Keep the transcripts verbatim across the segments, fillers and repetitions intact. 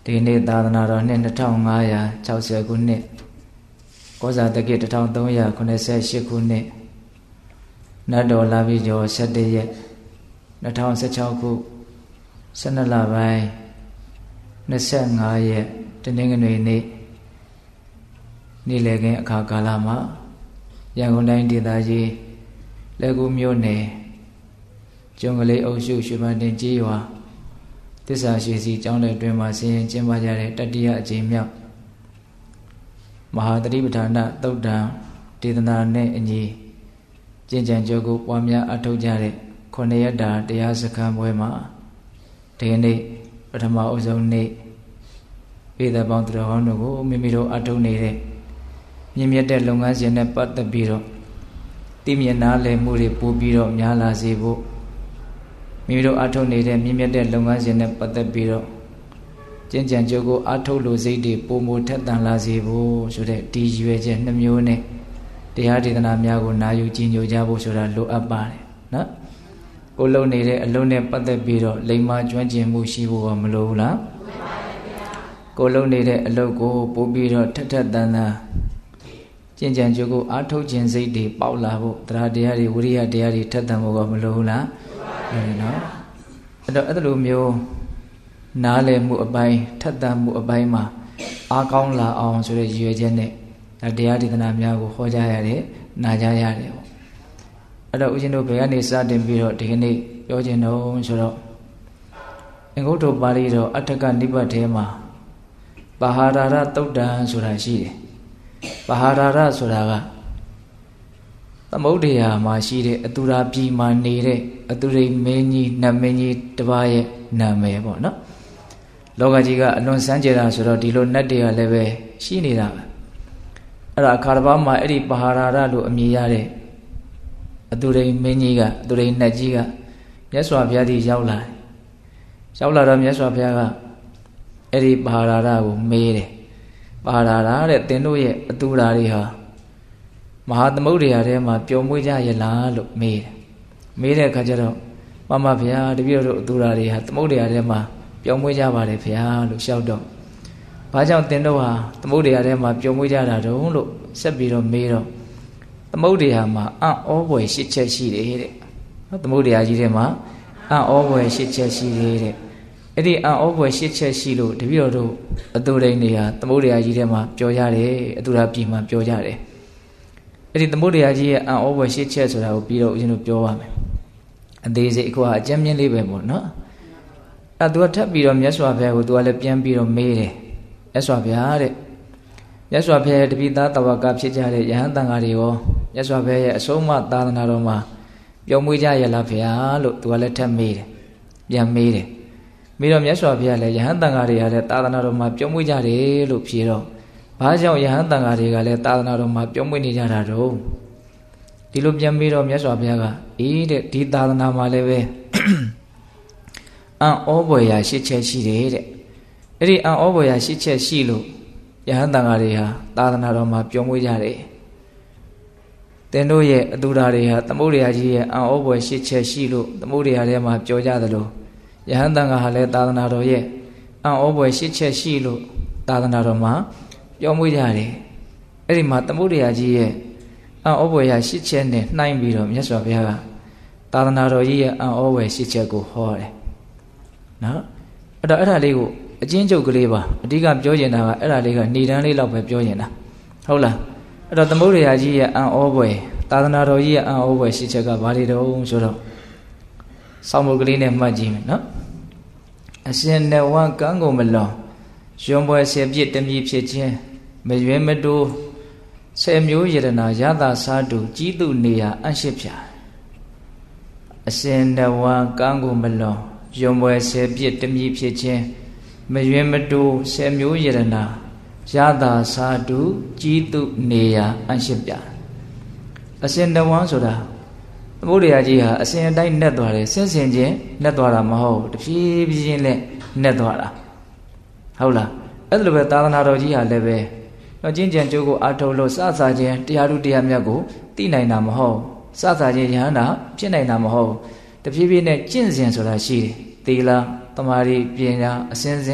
ဒီနေ့သာသနာတော်နှစ်နှစ်ထောင်ငါးရာခြောက်ဆယ်ခုနှစ်ကောဇာတက္ကီတစ်ထောင်သုံးရာခုနှစ်ဆယ်ရှစ်ခုနှစ်နတ်တော်လာပြီကျော်ဆယ့်တစ်ရက်နှစ်ထောင်ဆယ်ခြောက်ခုဆယ်နှစ်လပိုင်းနှစ်ဆယ့်ငါးရက်တနင်္ဂနွေနေ့နေ့လည်ခင်းအခါကာလမှာရန်ကုန်တိုင်းဒေသကြီးလက်ကူမြို့နယ်ကျွန်းကလေးအုပ်စုရွှေပန်းတင်ကြီးရွာသစ္စာရှိစီကျောင်းတော်တွင်မှာဆင်းရင်ကျင်းပကြတဲ့တတိယအကြိမ်မြောက်မဟာသတိပဋ္ဌာန်သုတ်တံဒေသနာနဲ့အညီကျင့်ကြံကြိုးကိုပွားများအထောက်ကြတဲ့ခုနှစ်ရက်တာတရားစခန်းပွဲမှာဒီနေ့ပထမအဆုံးနေ့ပြည်သက်ပေါင်းသူတော်ကောင်းတို့ကိုမိမိတို့အထောက်နေတဲ့မြင့်မြတ်တဲ့လုပ်ငန်းစဉ်နဲ့ပတ်သက်ပြီးတော့တည်မြဲနားလည်မှုတွေပို့ပြီးတော့များလာစေဖို့မိမိတို့အထောက်နေတဲ့မြင့်မြတ်တဲ့လုပ်ငန်းစဉ်နဲ့ပတ်သက်ပြီးတော့ကျင့်ကြံကြိုးကိုအထောက်လို့စိတ်တွေပုံမထက်သန်လာစေဖို့ဆိုတဲ့ဒီရွယ်ချက်နှမျိုးနဲ့တရားဒေသနာများကိုနာယူကြည်ညိုကြဖို့ဆိုတာလိုအပ်ပါတယ်နော်ကိုလုံနေတဲ့အလုံးနဲ့ပတ်သက်ပြီးတော့လိမ္မာကျွမ်းကျင်မှုရှိဖို့မလိုဘူးလားကိုလုံနေတဲ့အလုပ်ကိုပို့ပြီးတော့ထက်ထက်သန်သန်ကျင့်ကြံကြိုးကိုအထောက်ခြင်းစိတ်တွေပေါက်လာဖို့တရားတရားတွေဝိရိယတရားတွေထက်သန်ဖို့ကမလိုဘူးလားနော်အဲ့တော့အဲ့လိုမျိုးနားလည်မှုအပိုင်းထက်သန်မှုအပိုင်းမှာအားကောင်းလာအောင်ဆိုတဲ့ရည်ရွယ်ချက်နဲ့တရားဒေသနာများကိုဟောကြားရတယ်နာကြားရတယ်ပေါ့အဲ့တော့ဦးဇင်းတို့ဘယ်ကနေစတင်ပြီးတော့ဒီကနေ့ပြောခြင်းတော့ဆိုတော့အင်္ဂုတ္တပါဠိတော်အဋ္ဌကနိဗ္ဗတ်ထဲမှာပါဟာရရသုတ်တံဆိုတာရှိတယ်ပါဟာရရဆိုတာကသမုဒ္ဒရာမှာရှိတဲ့အတူရာပြည်မှာနေတဲ့အတူရိမင်းကြီးနတ်မင်းကြီးတစ်ပါးရဲ့နာမည်ပေါ့နော်လောကကြီးကအလွန်စမ်းကြယ်တာဆိုတော့ဒီလိုနတ်တွေကလည်းပဲရှိနေတာပဲအဲ့ဒါအခါတစ်ပါးမှာအဲ့ဒီပါဟာရရလို့အမည်ရတဲ့အတူရိမင်းကြီးကအတူရိနတ်ကြီးကမြတ်စွာဘုရားကြီးရောက်လာရောက်လာတော့မြတ်စွာဘုရားကအဲ့ဒီပါဟာရရကိုမေးတယ်ပါဟာရရတဲ့သင်တို့ရဲ့အတူရာတွေဟာမဟာသမုဒ္ဒရာထဲမှာပျော်မွေ့ကြရဲ့လားလို့မေးတယ်မေးတဲ့အခါကျတော့မမဘုရားတပည့်တော်တို့အတူရာတွေဟာသမုဒ္ဒရာထဲမှာပျော်မွေ့ကြပါတယ်ဘုရားလို့လျှောက်တော့ဘာကြောင့်သင်တို့ဟာသမုဒ္ဒရာထဲမှာပျော်မွေ့ကြတာတုံးလို့ဆက်ပြီးတော့မေးတော့သမုဒ္ဒရာမှာအံ့ဩဖွယ်ရှစ်ချက်ရှိတယ်တဲ့သမုဒ္ဒရာကြီးထဲမှာအံ့ဩဖွယ်ရှစ်ချက်ရှိတယ်တဲ့အဲ့ဒီအံ့ဩဖွယ်ရှစ်ချက်ရှိလို့တပည့်တော်တို့အတူရိန်တွေဟာသမုဒ္ဒရာကြီးထဲမှာပျော်ရတယ်အတူရာပြည်မှာပျော်ကြတယ်အဲ့ဒီသမုဒ္ဒရာကြီးရဲ့အံ့ဩဖွယ်ရှစ်ချက်ဆိုတာကိုပြီးတော့ဦးဇင်းတို့ပြောပါမယ်အသေးစိတ်အခုကအကျဉ်းမြင့်လေးပဲပေါ့နော်အဲ့သူကထပ်ပြီးတော့မြတ်စွာဘုရားကိုသူကလည်းပြန်ပြီးတော့မေးတယ်မြတ်စွာဘုရားတဲ့မြတ်စွာဘုရားရဲ့တပိသားတဝကဖြစ်ကြတဲ့ယဟန်တန်ဃာတွေရောမြတ်စွာဘုရားရဲ့အဆုံးအမသာသနာတော်မှာပျော်မွေ့ကြရလားဘုရားလို့သူကလည်းထပ်မေးတယ်ပြန်မေးတယ်ပြီးတော့မြတ်စွာဘုရားလည်းယဟန်တန်ဃာတွေရတဲ့သာသနာတော်မှာပျော်မွေ့ကြတယ်လို့ဖြေတော့ဘာကြောင့်ယဟန်တန်ဃာတွေကလည်းသာသနာတော်မှာပျော်မွေ့နေကြတာတော့ဒီလိုပြန်ပြီးတော့မြတ်စွာဘုရားကအေးတဲ့ဒီသာသနာမှာလည်းပဲအံ့ဩဖွယ်ရာရှစ်ချက်ရှိတယ်တဲ့အဲ့ဒီအံ့ဩဖွယ်ရာရှစ်ချက်ရှိလို့ယဟန်တန်ဃာတွေဟာသာသနာတော်မှာပျော်မွေ့ကြတယ်သင်တို့ရဲ့အတူဓာတွေဟာသမုဒ္ဒရာကြီးရဲ့အံ့ဩဖွယ်ရှစ်ချက်ရှိလို့သမုဒ္ဒရာထဲမှာပျော်ကြသလိုယဟန်တန်ဃာဟာလည်းသာသနာတော်ရဲ့အံ့ဩဖွယ်ရှစ်ချက်ရှိလို့သာသနာတော်မှာပျော်မွေ့ကြတယ်အဲ့ဒီမှာသမုဒ္ဒရာကြီးရဲ့အံ့ဩဖွယ်ရာရှစ်ချက်နဲ့နှိုင်းပြီးတော့မြတ်စွာဘုရားကသာသနာတော်ကြီးရဲ့အံ့ဩဖွယ်ရှစ်ချက်ကိုဟောတယ်နော်အဲ့တော့အဲ့ဒါလေးကိုအချင်းချုပ်ကလေးပါအဓိကပြောကျင်တာကအဲ့ဒါလေးကနေတန်းလေးလောက်ပဲပြောကျင်တာဟုတ်လားအဲ့တော့သမုဒ္ဒရာကြီးရဲ့အံ့ဩဖွယ်သာသနာတော်ကြီးရဲ့အံ့ဩဖွယ်ရှစ်ချက်ကဘာတွေတုံးဆိုတော့စောင့်မှုကလေးနဲ့မှတ်ကြည့်မယ်နော်အရှင်နဝကံကုန်မလွန်ရွံပွဲဆယ်ပြစ်တမြည်ဖြစ်ခြင်းမရွေးမတိုးဆယ်မျိုးယရနာရတာစားတူကြီးသူနေရာအန့်ရှိဖြာအရှင်နဝကံကုန်မလွန်ရွံပွဲဆယ်ပြစ်တမြည်ဖြစ်ခြင်းမရွေးမတိုးဆယ်မျိုးယရနာရတာစားတူကြီးသူနေရာအန့်ရှိဖြာအရှင်နဝဆိုတာသမုဒ္ဒရာကြီးဟာအစဉ်အတိုင်းနှက်သွားတယ်ဆင်းဆင်ချင်းနှက်သွားတာမဟုတ်တဖြည်းဖြည်းချင်းနဲ့နှက်သွားတာဟုတ်လားအဲ့လိုပဲသာသနာတော်ကြီးဟာလည်းပဲတော့ကျင့်ကြံကြိုးကိုအားထုတ်လို့စစချင်းတရားထုတရားမြတ်ကိုသိနိုင်တာမဟုတ်စစချင်းယဟန္တာဖြစ်နိုင်တာမဟုတ်တဖြည်းဖြည်းနဲ့ကျင့်စဉ်ဆိုတာရှိတယ်သီလသမာဓိပညာအစဉ်စဉ်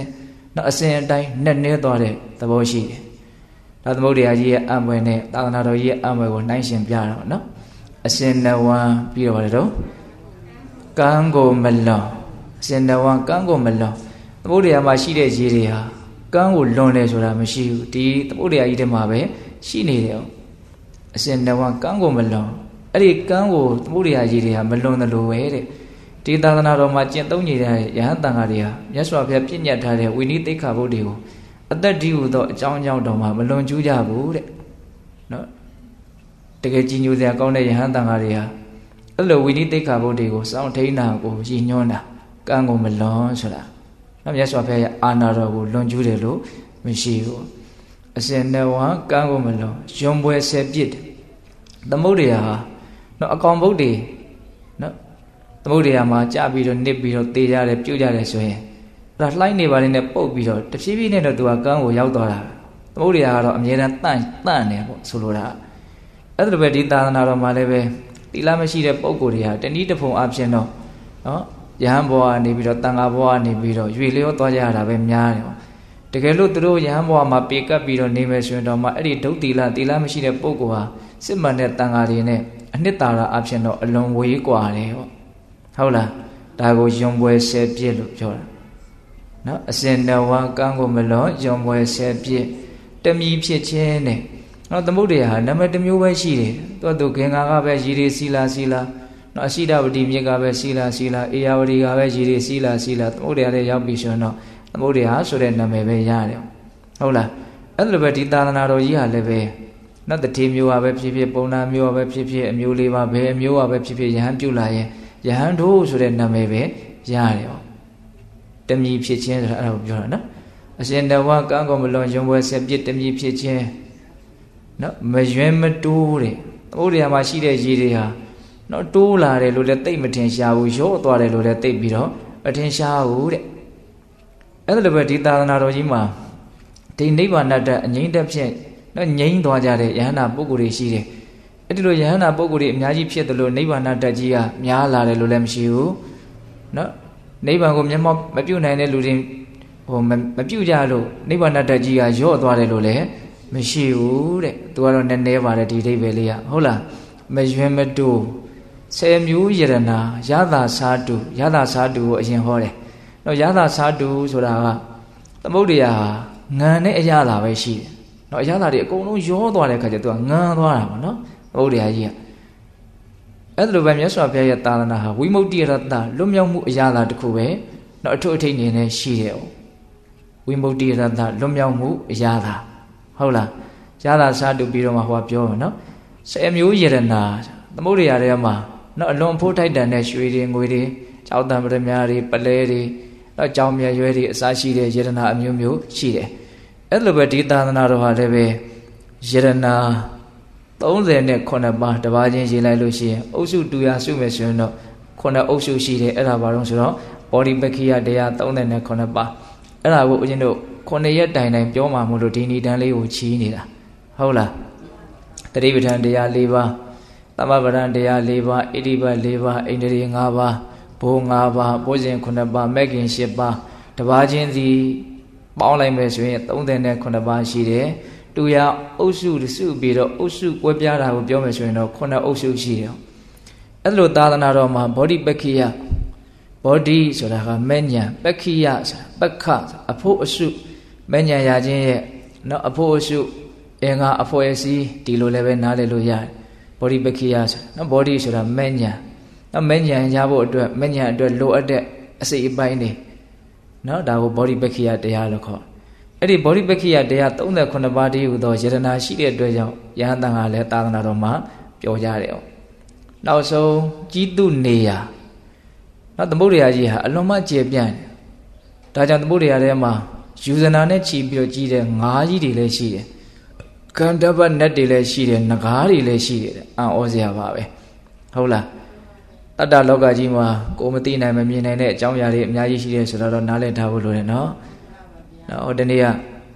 နော်အစဉ်အတိုင်းနဲ့နေသွားတဲ့သဘောရှိတယ်ဒါသမုဒ္ဒရာကြီးရဲ့အမွေနဲ့သာသနာတော်ကြီးရဲ့အမွေကိုနှိုင်းရှင်ပြတော့နော်အစဉ်နဝံပြီးတော့တယ်တော့ကံကိုမလွန်အစဉ်နဝံကံကိုမလွန်သမုဒ္ဒရာမှာရှိတဲ့ရေတွေဟာကံကိုလွန်တယ်ဆိုတာမရှိဘူးဒီသမုဒ္ဒရာကြီးထဲမှာပဲရှိနေတယ်အစဉ်နဝံကံကိုမလွန်အဲ့ဒီကံကိုသမုဒ္ဒရာကြီးတွေဟာမလွန်တယ်လို့ပဲတဲ့ဒီသာသနာတော်မှာကျင့်သုံးနေတဲ့ယဟန်တန်ဃာတွေဟာမြတ်စွာဘုရားပြည့်ညတ်ထားတဲ့ဝိနည်းသိက္ခာပုဒ်တွေကိုအသက်တည်းဟူသောအကြောင်းအကြောင်းတော်မှာမလွန်ကျူးကြဘူးတဲ့နော်တကယ်ကြည်ညိုစရာကောင်းတဲ့ယဟန်တန်ဃာတွေဟာအဲ့လိုဝိနည်းသိက္ခာပုဒ်တွေကိုစောင့်ထိန်းတာကိုရည်ညွှန်းတာကံကိုမလွန်ဆိုတာနော်မြတ်စွာဘုရားရဲ့အာနာတော်ကိုလွန်ကျူးတယ်လို့မရှိဘူးအစဉ်နဝံကံကိုမလွန်ရွံပွဲဆယ်ပြစ်သမုဒ္ဒရာဟာနော်အကောင်ဘုတ်တွေနော်သမုဒ္ဒရာမှာကြာပြီးတော့နစ်ပြီးတော့တေးကြတယ်ပြုတ်ကြတယ်ဆိုရင်အဲ့ဒါလှိုင်းနေပါလေနဲ့ပုတ်ပြီးတော့တဖြည်းဖြည်းနဲ့တော့သူကကန်းကိုရောက်သွားတာသမုဒ္ဒရာကတော့အမြဲတမ်းတန့်တန့်နေပေါ့ဆိုလိုတာအဲ့ဒါပဲဒီသာသနာတော်မှာလည်းပဲသီလမရှိတဲ့ပုဂ္ဂိုလ်တွေဟာတဏှိတဖုံအဖြစ်တော့နော်ယဟန်ဘဝကနေပြီးတော့တန်ဃာဘဝကနေပြီးတော့ရွေလျောသွားကြရတာပဲများတယ်ပေါ့တကယ်လို့သူတို့ယဟန်ဘဝမှာပေကပ်ပြီးတော့နေမယ်ဆိုရင်တော့မှအဲ့ဒီဒုသီလသီလမရှိတဲ့ပုဂ္ဂိုလ်ဟာစစ်မှန်တဲ့တန်ဃာတွေနဲ့အနှစ်သာရအဖြစ်တော့အလွန်ဝေးကွာတယ်ပေါ့ဟုတ်လားဒါကိုယွန်ပွဲဆယ်ပြည့်လို့ပြောတာနော်အစဉ်နဝံကံကိုမလွန်ယွန်ပွဲဆယ်ပြည့်တမီဖြစ်ခြင်းနဲ့နော်သမုဒ္ဒရာဟာနံပါတ်တစ်မျိုးပဲရှိတယ်သူကသူဂင်္ဂါကပဲရေတွေစီလာစီလာနော်အရှိတဝတိမြစ်ကပဲစီလာစီလာအေယဝတီကပဲရေတွေစီလာစီလာသမုဒ္ဒရာတွေရောက်ပြီဆိုတော့သမုဒ္ဒရာဆိုတဲ့နာမည်ပဲရတယ်ဟုတ်လားအဲ့လိုပဲဒီသာသနာတော်ကြီးဟာလည်းပဲနော်တတိမျိုးပါပဲဖြစ်ဖြစ်ပုံနာမျိုးပါပဲဖြစ်ဖြစ်အမျိုးလေးပါပဲအမျိုးပါပဲဖြစ်ဖြစ်ယဟန်ပြုလာရင်ယဟန်တို့ဆိုတဲ့နာမည်ပဲရတယ်ပေါ့တမီဖြစ်ခြင်းဆိုတာအဲ့ဒါကိုပြောတာနော်အရှင်တဝါကံကောမလွန်ယုံပွဲဆက်ပြစ်တမီဖြစ်ခြင်းနော်မယွင်းမတိုးတဲ့သမုဒ္ဒရာမှာရှိတဲ့ရေတွေဟာနော်တိုးလာတယ်လို့လည်းသိမ့်မထင်ရှားဘူးရော့သွားတယ်လို့လည်းသိပြီးတော့မထင်ရှားဘူးတဲ့အဲ့ဒါလိုပဲဒီသာသနာတော်ကြီးမှာဒီနိဗ္ဗာန်တတ်အငြိမ့်တက်ဖြင့်နော်ငြိမ့်သွားကြတဲ့ယဟန္တာပုဂ္ဂိုလ်တွေရှိတယ်အဲ့ဒီလိုယဟန္တာပုဂ္ဂိုလ်တွေအများကြီးဖြစ်တယ်လို့နိဗ္ဗာန်တတ်ကြီးကများလာတယ်လို့လည်းမရှိဘူးနော်နိဗ္ဗာန်ကိုမျက်မှောက်မပြုတ်နိုင်တဲ့လူတွေဟိုမပြုတ်ကြလို့နိဗ္ဗာန်တတ်ကြီးကရော့သွားတယ်လို့လည်းမရှိဘူးတဲ့သူကတော့နည်းနည်းပါတယ်ဒီအဓိပ္ပာယ်လေးကဟုတ်လားမယွင်းမတိုးဆယ်မျိုးယရနာယသာစာတုယသာစာတုကိုအရင်ဟောတယ်နော်ယသာစာတုဆိုတာကသမုဒ္ဒရာငံနဲ့အရသာပဲရှိတယ်နော်အရသာတွေအကုန်လုံးရောသွားတဲ့ခါကျသူကငံသွားတာပေါ့နော်သမုဒ္ဒရာကြီးကအဲ့လိုပဲမြတ်စွာဘုရားရဲ့သာသနာဟာဝိမု ക്തി ရတ္တလွတ်မြောက်မှုအရသာတစ်ခုပဲနော်အထွတ်အထိပ်နေနဲ့ရှိတယ်ဝိမု ക്തി ရတ္တလွတ်မြောက်မှုအရသာဟုတ်လားရသာစာတုပြီးတော့မှဟောပြောမယ်နော်ဆယ်မျိုးယရနာသမုဒ္ဒရာထဲမှာနော်အလွန်ဖိုးထိုက်တန်တဲ့ရွှေတွေငွေတွေကြောက်တံပရမတွေပလဲတွေနော်ကြောင်မြရွဲတွေအစားရှိတဲ့ယရနာအမျိုးမျိုးရှိတယ်အဲ့လိုပဲဒီသာသနာတော်ဟာလည်းပဲယရနာသုံးဆယ်နဲ့ခုနှစ်ပါးတပါးချင်းရေးလိုက်လို့ရှိရင်အုပ်စုတူရစုမယ်ဆိုရင်တော့ခုနှစ်အုပ်စုရှိတယ်အဲ့ဒါဘာလို့ဆိုတော့ဘောဓိပက္ခိယတရားသုံးဆယ်နဲ့ခုနှစ်ပါးအဲ့ဒါကိုဦးဇင်းတို့ခုနှစ်ရက်တိုင်တိုင်ပြောမှာမို့လို့ဒီဏ္ဍန်လေးကိုချီးနေတာဟုတ်လားတတိပဋ္ဌာန်တရား၄ပါးသမဗရံတရား၄ပါးဣတိပတ်၄ပါးအိန္ဒြေ၅ပါးဘိုး၅ပါးပိုးစဉ်ခုနှစ်ပါးမဂ်ခင်၈ပါးတပါးချင်းစီပေါင်းလိုက်မယ်ဆိုရင်သုံးဆယ်နဲ့ခုနှစ်ပါးရှိတယ်တူရအုပ်စုစုပြီးတော့အုပ်စုကွဲပြားတာကိုပြောမယ်ဆိုရင်တော့ခုနှစ်အုပ်စုရှိတယ်အဲ့လိုသာသနာတော်မှာဘောဓိပက္ခိယဘောဓိဆိုတာကမဲ့ညာပက္ခိယဆိုတာပက္ခအဖို့အစုမဲ့ညာရခြင်းရဲ့နော်အဖို့အစုအင်္ဂါအဖို့အစည်းဒီလိုလည်းပဲနားလည်လို့ရတယ်ဘောဓိပက္ခိယဆိုနော်ဘောဓိဆိုတာမဲ့ညာနော်မဲ့ညာရဖို့အတွက်မဲ့ညာအတွက်လိုအပ်တဲ့အစိတ်အပိုင်းတွေနော်ဒါကိုဘောဓိပက္ခိယတရားလို့ခေါ်အဲ့ဒီဘောဓိပက္ခိယတရားသုံးဆယ်ခုနှစ်ပါးတည်းဟူသောယရနာရှိတဲ့အတွက်ကြောင့်ယဟန်တန်ကလည်းသာသနာတော်မှာပြောကြတယ်။နောက်ဆုံးကြီးတုနေယနော်သမုဒ္ဒရာကြီးဟာအလွန်မှကျေပြန့်တယ်။ဒါကြောင့်သမုဒ္ဒရာထဲမှာယူဇနာနဲ့ချီပြီးတော့ကြီးတဲ့ငါးကြီးတွေလည်းရှိတယ်။ကန္တပတ်နတ်တွေလည်းရှိတယ်၊နဂါးတွေလည်းရှိတယ်။အံ့ဩစရာပါပဲ။ဟုတ်လား။တတ္တလောကကြီးမှာကိုမသိနိုင်မမြင်နိုင်တဲ့အကြောင်းအရာတွေအများကြီးရှိတယ်ဆိုတော့နားလည်ထားဖို့လိုတယ်နော်။နော်ဒီနေ့ကဩ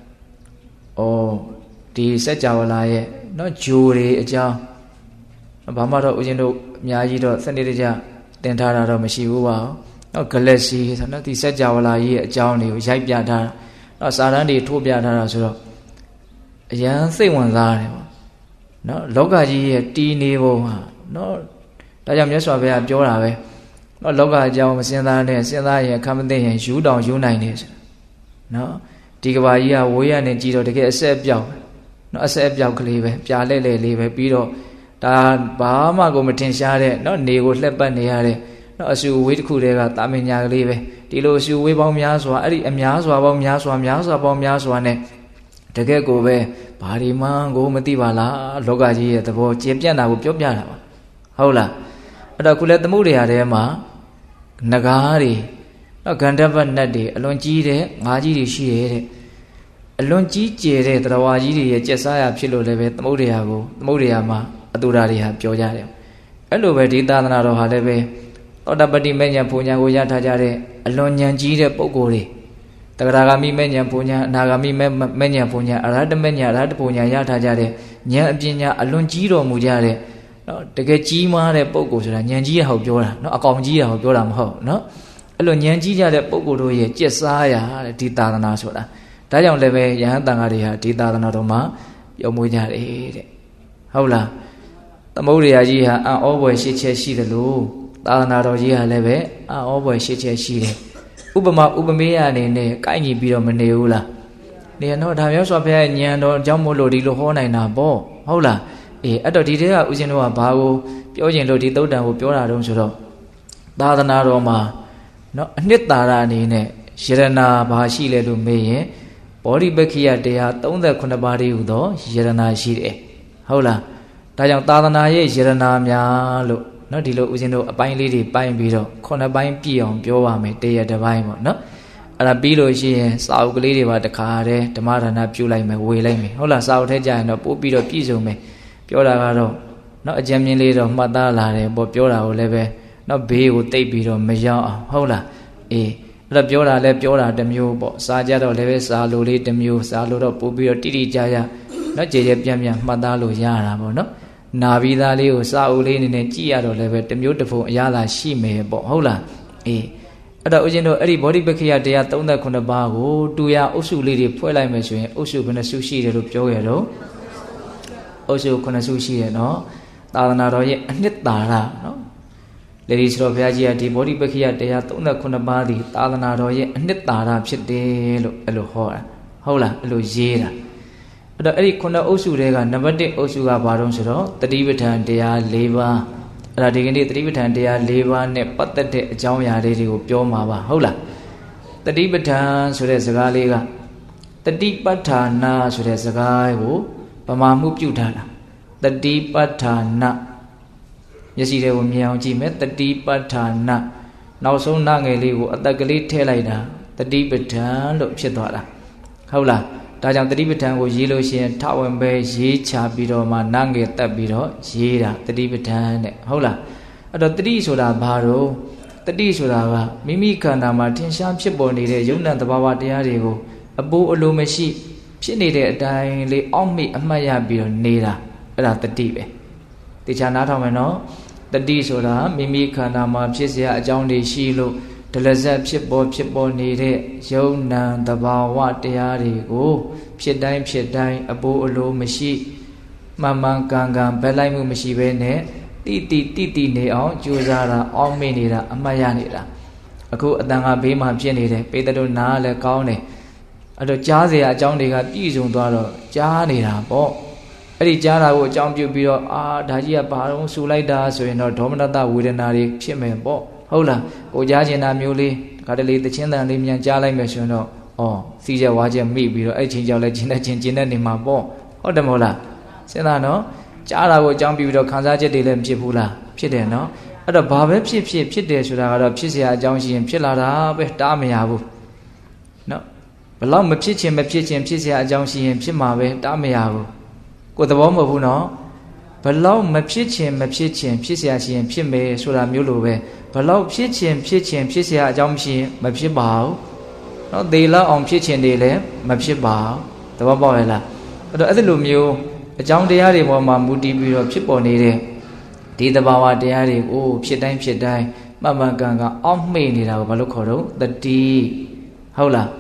ဒီစัจ java လာရဲ့နော်ဂျိုတွေအကြောင်းဘာမှတော့ဦးဇင်းတို့အများကြီးတော့စနစ်တကျသင်ထားတာတော့မရှိဘူးပါဘူးနော် galaxy ဆိုတော့ဒီစัจ java လာရဲ့အကြောင်းတွေကိုရိုက်ပြထားတာနော်စာတန်းတွေထိုးပြထားတာဆိုတော့အရန်စိတ်ဝင်စားတယ်ပေါ့နော်လောကကြီးရဲ့တည်နေပုံဟာနော်ဒါကြောင့်မြတ်စွာဘုရားပြောတာပဲနော်လောကအကြောင်းမစဉ်းစားနဲ့စဉ်းစားရင်ခံမသိရင်ယူတောင်ယူနိုင်တယ်ဆိုနော်ဒီကဘာကြီးကဝေးရနေကြည့်တော့တကယ်အဆက်အပြောက်နော်အဆက်အပြောက်ကလေးပဲပြာလဲလဲလေးပဲပြီးတော့ဒါဘာမှကိုမထင်ရှားတဲ့နော်နေကိုလှက်ပတ်နေရတဲ့နော်အဆူဝေးတစ်ခုတည်းကတာမင်ညာကလေးပဲဒီလိုအဆူဝေးပေါင်းများစွာအဲ့ဒီအများစွာပေါင်းများစွာများစွာပေါင်းများစွာနဲ့တကယ်ကိုပဲဘာဒီမှကိုမသိပါလားလောကကြီးရဲ့သဘောကျေပြန့်တာကိုပြောပြတာပါဟုတ်လားအဲ့တော့ခုလဲသမုဒ္ဒရာထဲမှာငကားတွေနော်ဂန္ဓပတ်နတ်တွေအလွန်ကြီးတဲ့ငါးကြီးတွေရှိရဲ့တဲ့အလွန်ကြီးကျယ်တဲ့တရားဝါကြီးတွေရဲ့ကျက်စားရဖြစ်လို့လည်းပဲသမုဒ္ဒရာကိုသမုဒ္ဒရာမှာအတူဓာတွေဟာပြောကြတယ်အဲ့လိုပဲဒီသာသနာတော်ဟာလည်းပဲသောတပတိမေညာဘုံညာကိုရထားကြတဲ့အလွန်ဉာဏ်ကြီးတဲ့ပုဂ္ဂိုလ်တွေတဂရဂါမိမေညာဘုံညာအနာဂါမိမေညာဘုံညာအရဟတမေညာအရဟတဘုံညာရထားကြတဲ့ဉာဏ်အပညာအလွန်ကြီးတော်မူကြတဲ့နော်တကယ်ကြီးမားတဲ့ပုဂ္ဂိုလ်ဆိုတာဉာဏ်ကြီးရဟောပြောတာနော်အကောင်ကြီးရဟောပြောတာမဟုတ်နော်အဲ့လိုဉာဏ်ကြီးကြတဲ့ပုဂ္ဂိုလ်တို့ရဲ့ကျက်စားရတဲ့ဒီသာသနာဆိုတာဒါကြောင့်လည်းပဲယဟန်တန်ဃာတွေဟာဒီသာသနာတော်မှာပြုံးမွေးကြတယ်တဲ့ဟုတ်လားသမုဒ္ဒရာကြီးဟာအံ့ဩဖွယ်ရှိချက်ရှိတယ်လို့သာသနာတော်ကြီးဟာလည်းပဲအံ့ဩဖွယ်ရှိချက်ရှိတယ်ဥပမာဥပမေယအနေနဲ့ကိုက်ညီပြီးတော့မနေဘူးလားနေတော့ဒါမျိုးဆိုဖះဉာဏ်တော်အကြောင်းမို့လို့ဒီလိုဟောနိုင်တာပေါ့ဟုတ်လားအေးအဲ့တော့ဒီတဲကဦးဇင်းတို့ကဘာကိုပြောကျင်လို့ဒီသုတ်တံကိုပြောတာတုံးဆိုတော့သာသနာတော်မှာနော်အနှစ်သာရအနေနဲ့ယရနာဘာရှိလဲလို့မေးရင်ဘောဓိပက္ခိယတရားသုံးခုပါးတည်းဟူသောယရနာရှိတယ်ဟုတ်လားဒါကြောင့်သာသနာရဲ့ယရနာများလို့နော်ဒီလိုဦးဇင်းတို့အပိုင်းလေးတွေပိုင်းပြီးတော့ခုနှစ်ပိုင်းပြည့်အောင်ပြောပါမယ်တရတစ်ပိုင်းပေါ့နော်အဲ့ဒါပြီးလို့ရှိရင်စာအုပ်ကလေးတွေပါတခါတည်းဓမ္မဒါနပြုလိုက်မယ်ဝေလိုက်မယ်ဟုတ်လားစာအုပ်ထဲကျရင်တော့ပို့ပြီးတော့ပြည့်စုံမယ်ပြောတာကတော့နော်အကြံဉာဏ်လေးတော့မှတ်သားလာတယ်ပေါ့ပြောတာကိုလည်းပဲနော်ဘေးကိုတိတ်ပြီးတော့မရောက်အောင်ဟုတ်လားအေးအဲ့တော့ပြောတာလည်းပြောတာတစ်မျိုးပေါ့စာကြတော့လည်းပဲစာလိုလေးတစ်မျိုးစာလိုတော့ပို့ပြီးတော့တိတိကျကျနော်ကြည်ကြဲပြန့်ပြန့်မှတ်သားလို့ရတာပေါ့နော်နာပြီးသားလေးကိုစာအုပ်လေးအနေနဲ့ကြည့်ရတော့လည်းပဲတစ်မျိုးတစ်ဖုံအရသာရှိမယ်ပေါ့ဟုတ်လားအေးအဲ့တော့ဦးဇင်းတို့အဲ့ဒီဘောဓိပက္ခိယတရားသုံးခုပါးကိုတူရအုပ်စုလေးတွေဖွဲ့လိုက်မယ်ဆိုရင်အုပ်စုဘယ်နှစုရှိတယ်လို့ပြောရတော့အုပ်စုခုနှစ်စုရှိတယ်နော်သာသနာတော်ရဲ့အနှစ်သာရနော်လေဒီစတော်ဘုရားကြီးကဒီဘောဓိပက္ခိယတရားသုံးခုပါးဒီသာသနာတော်ရဲ့အနှစ်သာရဖြစ်တယ်လို့အဲ့လိုဟောတာဟုတ်လားအဲ့လိုရေးတာအဲ့တော့အဲ့ဒီခုနှစ်အုပ်စုတွေကနံပါတ်တစ်အုပ်စုကဘာတုံးဆိုတော့တတိပဋ္ဌာန်တရား၄ပါးအဲ့ဒါဒီကနေ့တတိပဋ္ဌာန်တရား၄ပါးနဲ့ပတ်သက်တဲ့အကြောင်းအရာလေးတွေကိုပြောမှာပါဟုတ်လားတတိပဋ္ဌာန်ဆိုတဲ့စကားလေးကတတိပဋ္ဌာနာဆိုတဲ့စကားကိုဗမာမှုပြုထားတာတတိပဋ္ဌာနာမျက်စိတွေကိုမြင်အောင်ကြည့်မယ်တတိပဋ္ဌာနာနောက်ဆုံးနာငယ်လေးကိုအတက်ကလေးထည့်လိုက်တာတတိပဋ္ဌာန်လို့ဖြစ်သွားတာဟုတ်လားဒါကြောင့်တတိပဋ္ဌာန်ကိုရေးလို့ရှိရင်ထဝင်ပဲရေးချပြီးတော့မှနာငယ်တက်ပြီးတော့ရေးတာတတိပဋ္ဌာန်တဲ့ဟုတ်လားအဲ့တော့တတိဆိုတာဘာလို့တတိဆိုတာကမိမိခန္ဓာမှာထင်ရှားဖြစ်ပေါ်နေတဲ့ယုံနာသဘာဝတရားတွေကိုအပိုးအလိုမရှိဖြစ်နေတဲ့အတိုင်းလေးအောက်မေ့အမှတ်ရပြီးတော့နေတာအဲ့ဒါတတိပဲတေချာနားထောင်မယ်နော်တတိဆိုတာမိမိခန္ဓာမှာဖြစ်เสียအကြောင်းတွေရှိလို့ဒလဇက်ဖြစ်ပေါ်ဖြစ်ပေါ်နေတဲ့ယုံနာသဘာဝတရားတွေကိုဖြစ်တိုင်းဖြစ်တိုင်းအပိုးအလိုမရှိမှန်မှန်ကန်ကန်ဘက်လိုက်မှုမရှိဘဲနဲ့တိတိတိတိနေအောင်ကြိုးစားတာအောက်မေ့နေတာအမှတ်ရနေတာအခုအတန်ကဘေးမှာဖြစ်နေတယ်ပေတတို့နားလည်းကောင်းတယ်အဲ့တော့ကြားเสียအကြောင်းတွေကပြည့်စုံသွားတော့ကြားနေတာပေါ့အဲ့ဒီကြားတာကိုအကြောင်းပြုပြီးတော့အာဒါကြီးကဘာလို့ဆူလိုက်တာဆိုရင်တော့ဒေါမနတဝေဒနာတွေဖြစ်မယ်ပေါ့ဟုတ်လားကိုကြားကျင်တာမျိုးလေးဒါတလေတချင်းတန်လေးမြန်ကြားလိုက်မယ်ဆိုရင်တော့ဩစီးကြဝါချက်မိပြီးတော့အဲ့ချင်းကြောက်လဲကျင်တဲ့ချင်းကျင်တဲ့နေမှာပေါ့ဟုတ်တယ်မဟုတ်လားစဉ်းစားနော်ကြားတာကိုအကြောင်းပြုပြီးတော့ခံစားချက်တွေလည်းမဖြစ်ဘူးလားဖြစ်တယ်နော်အဲ့တော့ဘာပဲဖြစ်ဖြစ်ဖြစ်တယ်ဆိုတာကတော့ဖြစ်เสียအကြောင်းရှိရင်ဖြစ်လာတာပဲတားမရဘူးနော်ဘလောက်မဖြစ်ခြင်းမဖြစ်ခြင်းဖြစ်เสียအကြောင်းရှိရင်ဖြစ်မှာပဲတားမရဘူးကိုယ်သဘောမဟုတ်ဘူးနော်ဘလောက်မဖြစ်ခြင်းမဖြစ်ခြင်းဖြစ်เสียရှိရင်ဖြစ်မယ်ဆိုတာမျိုးလိုပဲဘလောက်ဖြစ်ခြင်းဖြစ်ခြင်းဖြစ်เสียအကြောင်းမရှိရင်မဖြစ်ပါဘူးနော်သေလောက်အောင်ဖြစ်ခြင်းတွေလည်းမဖြစ်ပါဘူးသဘောပေါက်ရဲ့လားအဲ့တော့အဲ့ဒီလိုမျိုးအကြောင်းတရားတွေပေါ်မှာမူတည်ပြီးတော့ဖြစ်ပေါ်နေတဲ့ဒီသဘာဝတရားတွေကိုဖြစ်တိုင်းဖြစ်တိုင်းမှန်မှန်ကန်ကန်အောက်မေ့နေတာကိုဘာလို့ခေါ်တော့တတိဟုတ်လားပ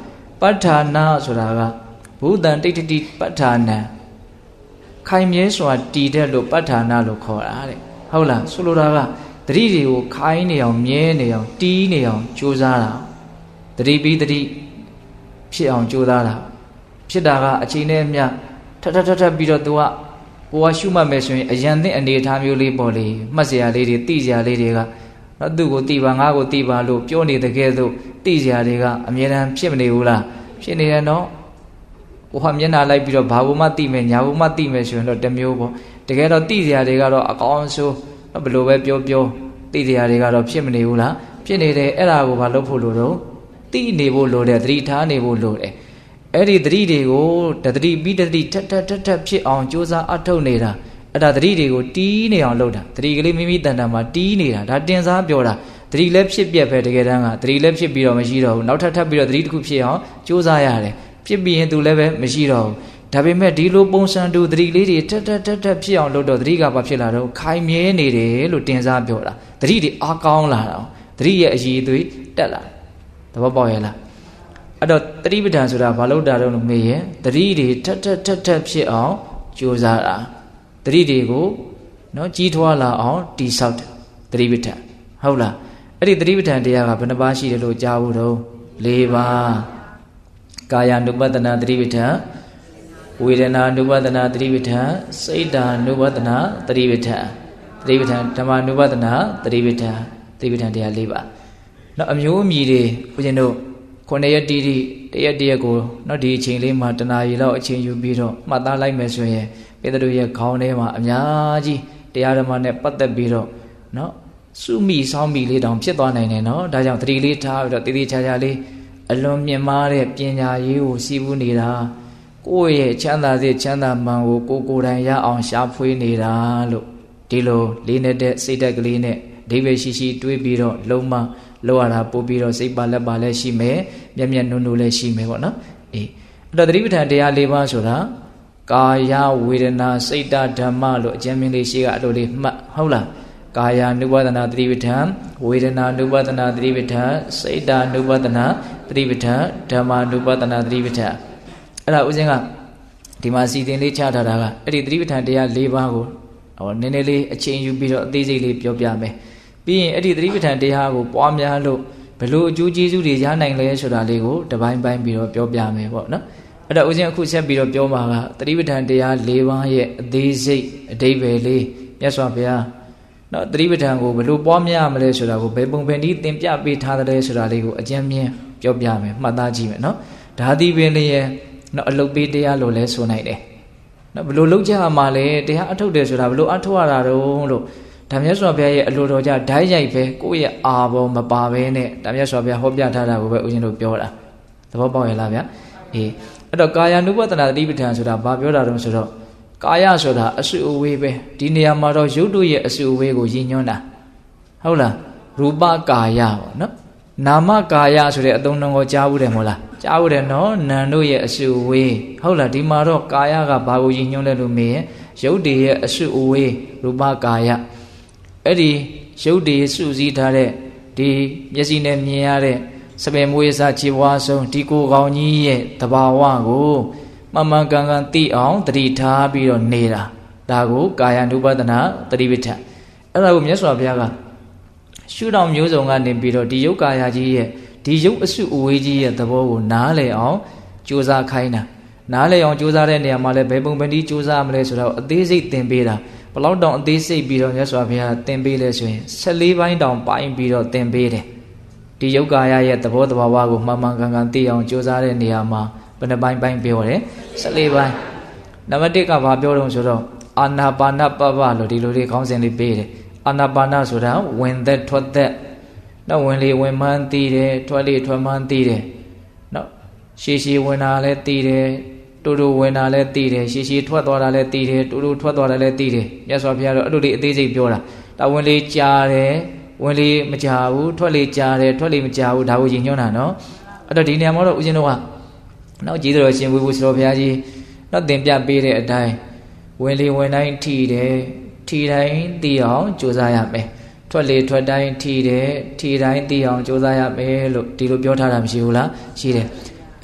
ပဋ္ဌာနာဆိုတာကဘုဒ္ဓံတိဋ္ဌတိပဋ္ဌာနံခိုင်မြဲစွာတည်တဲ့လို့ပဋ္ဌာနာလို့ခေါ်တာတဲ့ဟုတ်လားဆိုလိုတာကတတိတွေကိုခိုင်းနေအောင်မြဲနေအောင်တီးနေအောင်ကြိုးစားတာတတိပြီးတတိဖြစ်အောင်ကြိုးစားတာဖြစ်တာကအချိန်နဲ့မျှထထထထပြီးတော့ तू ကကိုကရှုမှတ်မယ်ဆိုရင်အရန်သင့်အနေထားမျိုးလေးပေါ့လေမှတ်စရာလေးတွေသိစရာလေးတွေကနော်သူ့ကိုသိပါငါ့ကိုသိပါလို့ပြောနေတဲ့ကဲသို့သိစရာတွေကအမြဲတမ်းဖြစ်မနေဘူးလားဖြစ်နေတယ်နော်ကိုကမျက်နှာလိုက်ပြီးတော့ဘာဘုမှသိမယ်ညာဘုမှသိမယ်ဆိုရင်တော့တမျိုးပေါ့တကယ်တော့သိစရာတွေကတော့အကောင်းဆုံးဘယ်လိုပဲပြောပြောသိစရာတွေကတော့ဖြစ်မနေဘူးလားဖြစ်နေတယ်အဲ့ဒါကိုဘာလုပ်ဖို့လိုတော့သိနေဖို့လိုတယ်သတိထားနေဖို့လိုတယ်အဲ့ဒီသတိတွေကိုတတိပြီးတတိထက်ထက်ထက်ထက်ဖြစ်အောင်ကြိုးစားအထောက်နေတာအဲ့ဒါသတိတွေကိုတီးနေအောင်လုပ်တာသတိကလေးမိမိတန်တန်မှာတီးနေတာဒါတင်စားပြောတာသတိလည်းဖြစ်ပြက်ပဲတကယ်တမ်းကသတိလည်းဖြစ်ပြီးတော့မရှိတော့ဘူးနောက်ထပ်ထပ်ပြီးတော့သတိတစ်ခုဖြစ်အောင်ကြိုးစားရတယ်ဖြစ်ပြီးရင်သူလည်းပဲမရှိတော့ဘူးဒါပေမဲ့ဒီလိုပုံစံတူသတိလေးတွေထက်ထက်ထက်ထက်ဖြစ်အောင်လုပ်တော့သတိကဘာဖြစ်လာတော့ခိုင်မြဲနေတယ်လို့တင်စားပြောတာသတိတွေအားကောင်းလာတာသတိရဲ့အရည်အသွေးတက်လာသဘောပေါက်ရဲ့လားအဲ့တော့တတိပဋ္ဌာန်ဆိုတာဘာလို့တာတော့လို့မေးရင်တတိတွေထက်ထက်ထက်ထက်ဖြစ်အောင်ကြိုးစားတာတတိတွေကိုနော်ကြီးထွားလာအောင်တိဆောက်တယ်တတိပဋ္ဌာန်ဟုတ်လားအဲ့ဒီတတိပဋ္ဌာန်တရားကဘယ်နှပါးရှိတယ်လို့ကြားဘူးတော့၄ပါးကာယ ानु ပတ္တနာတတိပဋ္ဌာန်ဝေဒနာ ानु ပတ္တနာတတိပဋ္ဌာန်စိတ်ဓာ ानु ပတ္တနာတတိပဋ္ဌာန်တတိပဋ္ဌာန်ဓမ္မ ानु ပတ္တနာတတိပဋ္ဌာန်တတိပဋ္ဌာန်တရား၄ပါးနော်အမျိုးအမည်တွေဦးဇင်းတို့ခုနှစ်ရက်တိတိတရက်တရက်ကိုနော်ဒီအချိန်လေးမှာတနာရီလောက်အချိန်ယူပြီးတော့မှတ်သားလိုက်မယ်ဆိုရင်ပေတရုရဲ့ခေါင်းထဲမှာအများကြီးတရားဓမ္မနဲ့ပတ်သက်ပြီးတော့နော်စုမိဆောင်းမိလေးတောင်ဖြစ်သွားနိုင်တယ်နော်ဒါကြောင့်သတိလေးထားပြီးတော့တည်တည်ချာချာလေးအလွန်မြင့်မားတဲ့ပညာရေးကိုစီးပူးနေတာကိုယ့်ရဲ့ချမ်းသာစေချမ်းသာမှန်ကိုကိုကိုယ်တိုင်ရအောင်ရှာဖွေနေတာလို့ဒီလိုလေးနေတဲ့စိတ်ဓာတ်ကလေးနဲ့ဒိဗေရှိရှိတွေးပြီးတော့လုံးမလောက်ရတာပို့ပြီးတော့စိတ်ပါလက်ပါလည်းရှိမယ်မျက်မျက်နှုံနှုံလည်းရှိမယ်ပေါ့နော်အေးအဲ့တော့သတိပဋ္ဌာန်တရား၄ပါးဆိုတာကာယဝေဒနာစိတ်ဓမ္မလို့အကျဉ်းမြင်လေးရှိကအလိုလေးမှတ်ဟုတ်လားကာယ ानु ပတ္တနာတတိပဋ္ဌာန်ဝေဒနာ ानु ပတ္တနာတတိပဋ္ဌာန်စိတ်ဓာ ानु ပတ္တနာတတိပဋ္ဌာန်ဓမ္မ ानु ပတ္တနာတတိပဋ္ဌာန်အဲ့ဒါဥစဉ်ကဒီမှာစီတင်လေးချထားတာကအဲ့ဒီတတိပဋ္ဌာန်တရား၄ပါးကိုဟောနည်းနည်းလေးအချိန်ယူပြီးတော့အသေးစိတ်လေးပြောပြမယ်ပြီးရင်အဲ့ဒီသတိပဋ္ဌာန်တရားကိုပွားများလို့ဘယ်လိုအကျိုးကျေးဇူးတွေရနိုင်လဲဆိုတာလေးကိုတပိုင်းပိုင်းပြီးတော့ပြောပြမယ်ပေါ့နော်အဲ့တော့ဦးဇင်းအခုဆက်ပြီးတော့ပြောမှာကသတိပဋ္ဌာန်တရား၄ပါးရဲ့အသေးစိတ်အဓိပ္ပာယ်လေးမြတ်စွာဘုရားနော်သတိပဋ္ဌာန်ကိုဘယ်လိုပွားများမလဲဆိုတာကိုဘယ်ပုံဘယ်နည်းသင်ပြပေးထားတယ်ဆိုတာလေးကိုအကျဉ်းမြင်ပြောပြမယ်မှတ်သားကြည့်မယ်နော်ဒါသည်ပင်လည်းရဲ့နော်အလုတ်ပေးတရားလို့လဲဆိုနိုင်တယ်နော်ဘယ်လိုလုပ်ကြမှာလဲတရားအထုတ်တယ်ဆိုတာဘယ်လိုအထုတ်ရတာတုံးလို့ဒါမြတ်စွာဘုရားရဲ့အလိုတော်ကြဓာတ်ရိုက်ပဲကိုယ့်ရဲ့အာဘောမပါဘဲနဲ့ဒါမြတ်စွာဘုရားဟောပြထားတာကိုပဲဦးဇင်းတို့ပြောတာသဘောပေါက်ရဲ့လားဗျာအေးအဲ့တော့ကာယ ानु ပတ္တနာတတိပဋ္ဌာန်ဆိုတာဘာပြောတာတုံးဆိုတော့ကာယဆိုတာအစုအဝေးပဲဒီနေရာမှာတော့ရုပ်တို့ရဲ့အစုအဝေးကိုရည်ညွှန်းတာဟုတ်လားရူပကာယပေါ့နော်နာမကာယဆိုတဲ့အသုံးနှုန်းကိုကြားဘူးတယ်မဟုတ်လားကြားဘူးတယ်နော်နာမ်တို့ရဲ့အစုအဝေးဟုတ်လားဒီမှာတော့ကာယကဘာကိုရည်ညွှန်းလဲလို့မေးရင်ရုပ်တွေရဲ့အစုအဝေးရူပကာယအဲ့ဒီရုပ်တွေစုစည်းထားတဲ့ဒီမျက်စိနဲ့မြင်ရတဲ့စပယ်မွေးစားခြေပွားဆုံးဒီကိုယ်ကောင်းကြီးရဲ့တဘာဝကိုမှန်မှန်ကန်ကန်သိအောင်တတိထားပြီးတော့နေတာဒါကိုကာယ ानु ပတ္တနာတတိပဋ္ဌာန်အဲ့ဒါကိုမြတ်စွာဘုရားကရှုထောင့်မျိုးစုံကနေပြီးတော့ဒီယုတ်ကာယကြီးရဲ့ဒီယုတ်အစုအဝေးကြီးရဲ့သဘောကိုနားလည်အောင်ကြိုးစားခိုင်းတာနားလည်အောင်ကြိုးစားတဲ့နေရာမှာလည်းဘယ်ပုံဘယ်နည်းကြိုးစားမလဲဆိုတော့အသေးစိတ်သင်ပေးတာဘလောက်တောင်အသေးစိတ်ပြီးတော့မြတ်စွာဘုရားသင်ပေးလဲဆိုရင်၁၄ပိုင်းတောင်ပိုင်းပြီးတော့သင်ပေးတယ်ဒီယုတ်ကာယရဲ့သဘောတဘာဝကိုမှန်မှန်ကန်ကန်သိအောင်ကြိုးစားတဲ့နေရာမှာဘယ်နှပိုင်းပိုင်းပြောတယ်၁၄ပိုင်းနံပါတ်၁ကဘာပြောတော့ဆိုတော့အာနာပါနပပလို့ဒီလိုလေးခေါင်းစဉ်လေးပေးတယ်အာနာပါနဆိုတာဝင်သက်ထွက်သက်နော်ဝင်လေဝင်မှန်းသိတယ်ထွက်လေထွက်မှန်းသိတယ်နော်ရှည်ရှည်ဝင်တာလည်းသိတယ်တူတူဝင်တာလည်းသိတယ်ရှည်ရှည်ထွက်သွားတာလည်းသိတယ်တူတူထွက်သွားတာလည်းသိတယ်မြတ်စွာဘုရားတော့အဲ့လိုလေးအသေးစိတ်ပြောတာဒါဝင်လေကြားတယ်ဝင်လေမကြားဘူးထွက်လေကြားတယ်ထွက်လေမကြားဘူးဒါကိုရည်ညွှန်းတာနော်အဲ့တော့ဒီနေရာမှာတော့ဦးဇင်းတို့ကနောက်ကြည်တော်ရှင်ဝိပုစတော်ဘုရားကြီးနောက်သင်ပြပေးတဲ့အတိုင်းဝင်လေဝင်တိုင်းထီတယ်ထီတိုင်းသိအောင်ကြိုးစားရမယ်ထွက်လေထွက်တိုင်းထီတယ်ထီတိုင်းသိအောင်ကြိုးစားရမယ်လို့ဒီလိုပြောထားတာမရှိဘူးလားရှိတယ်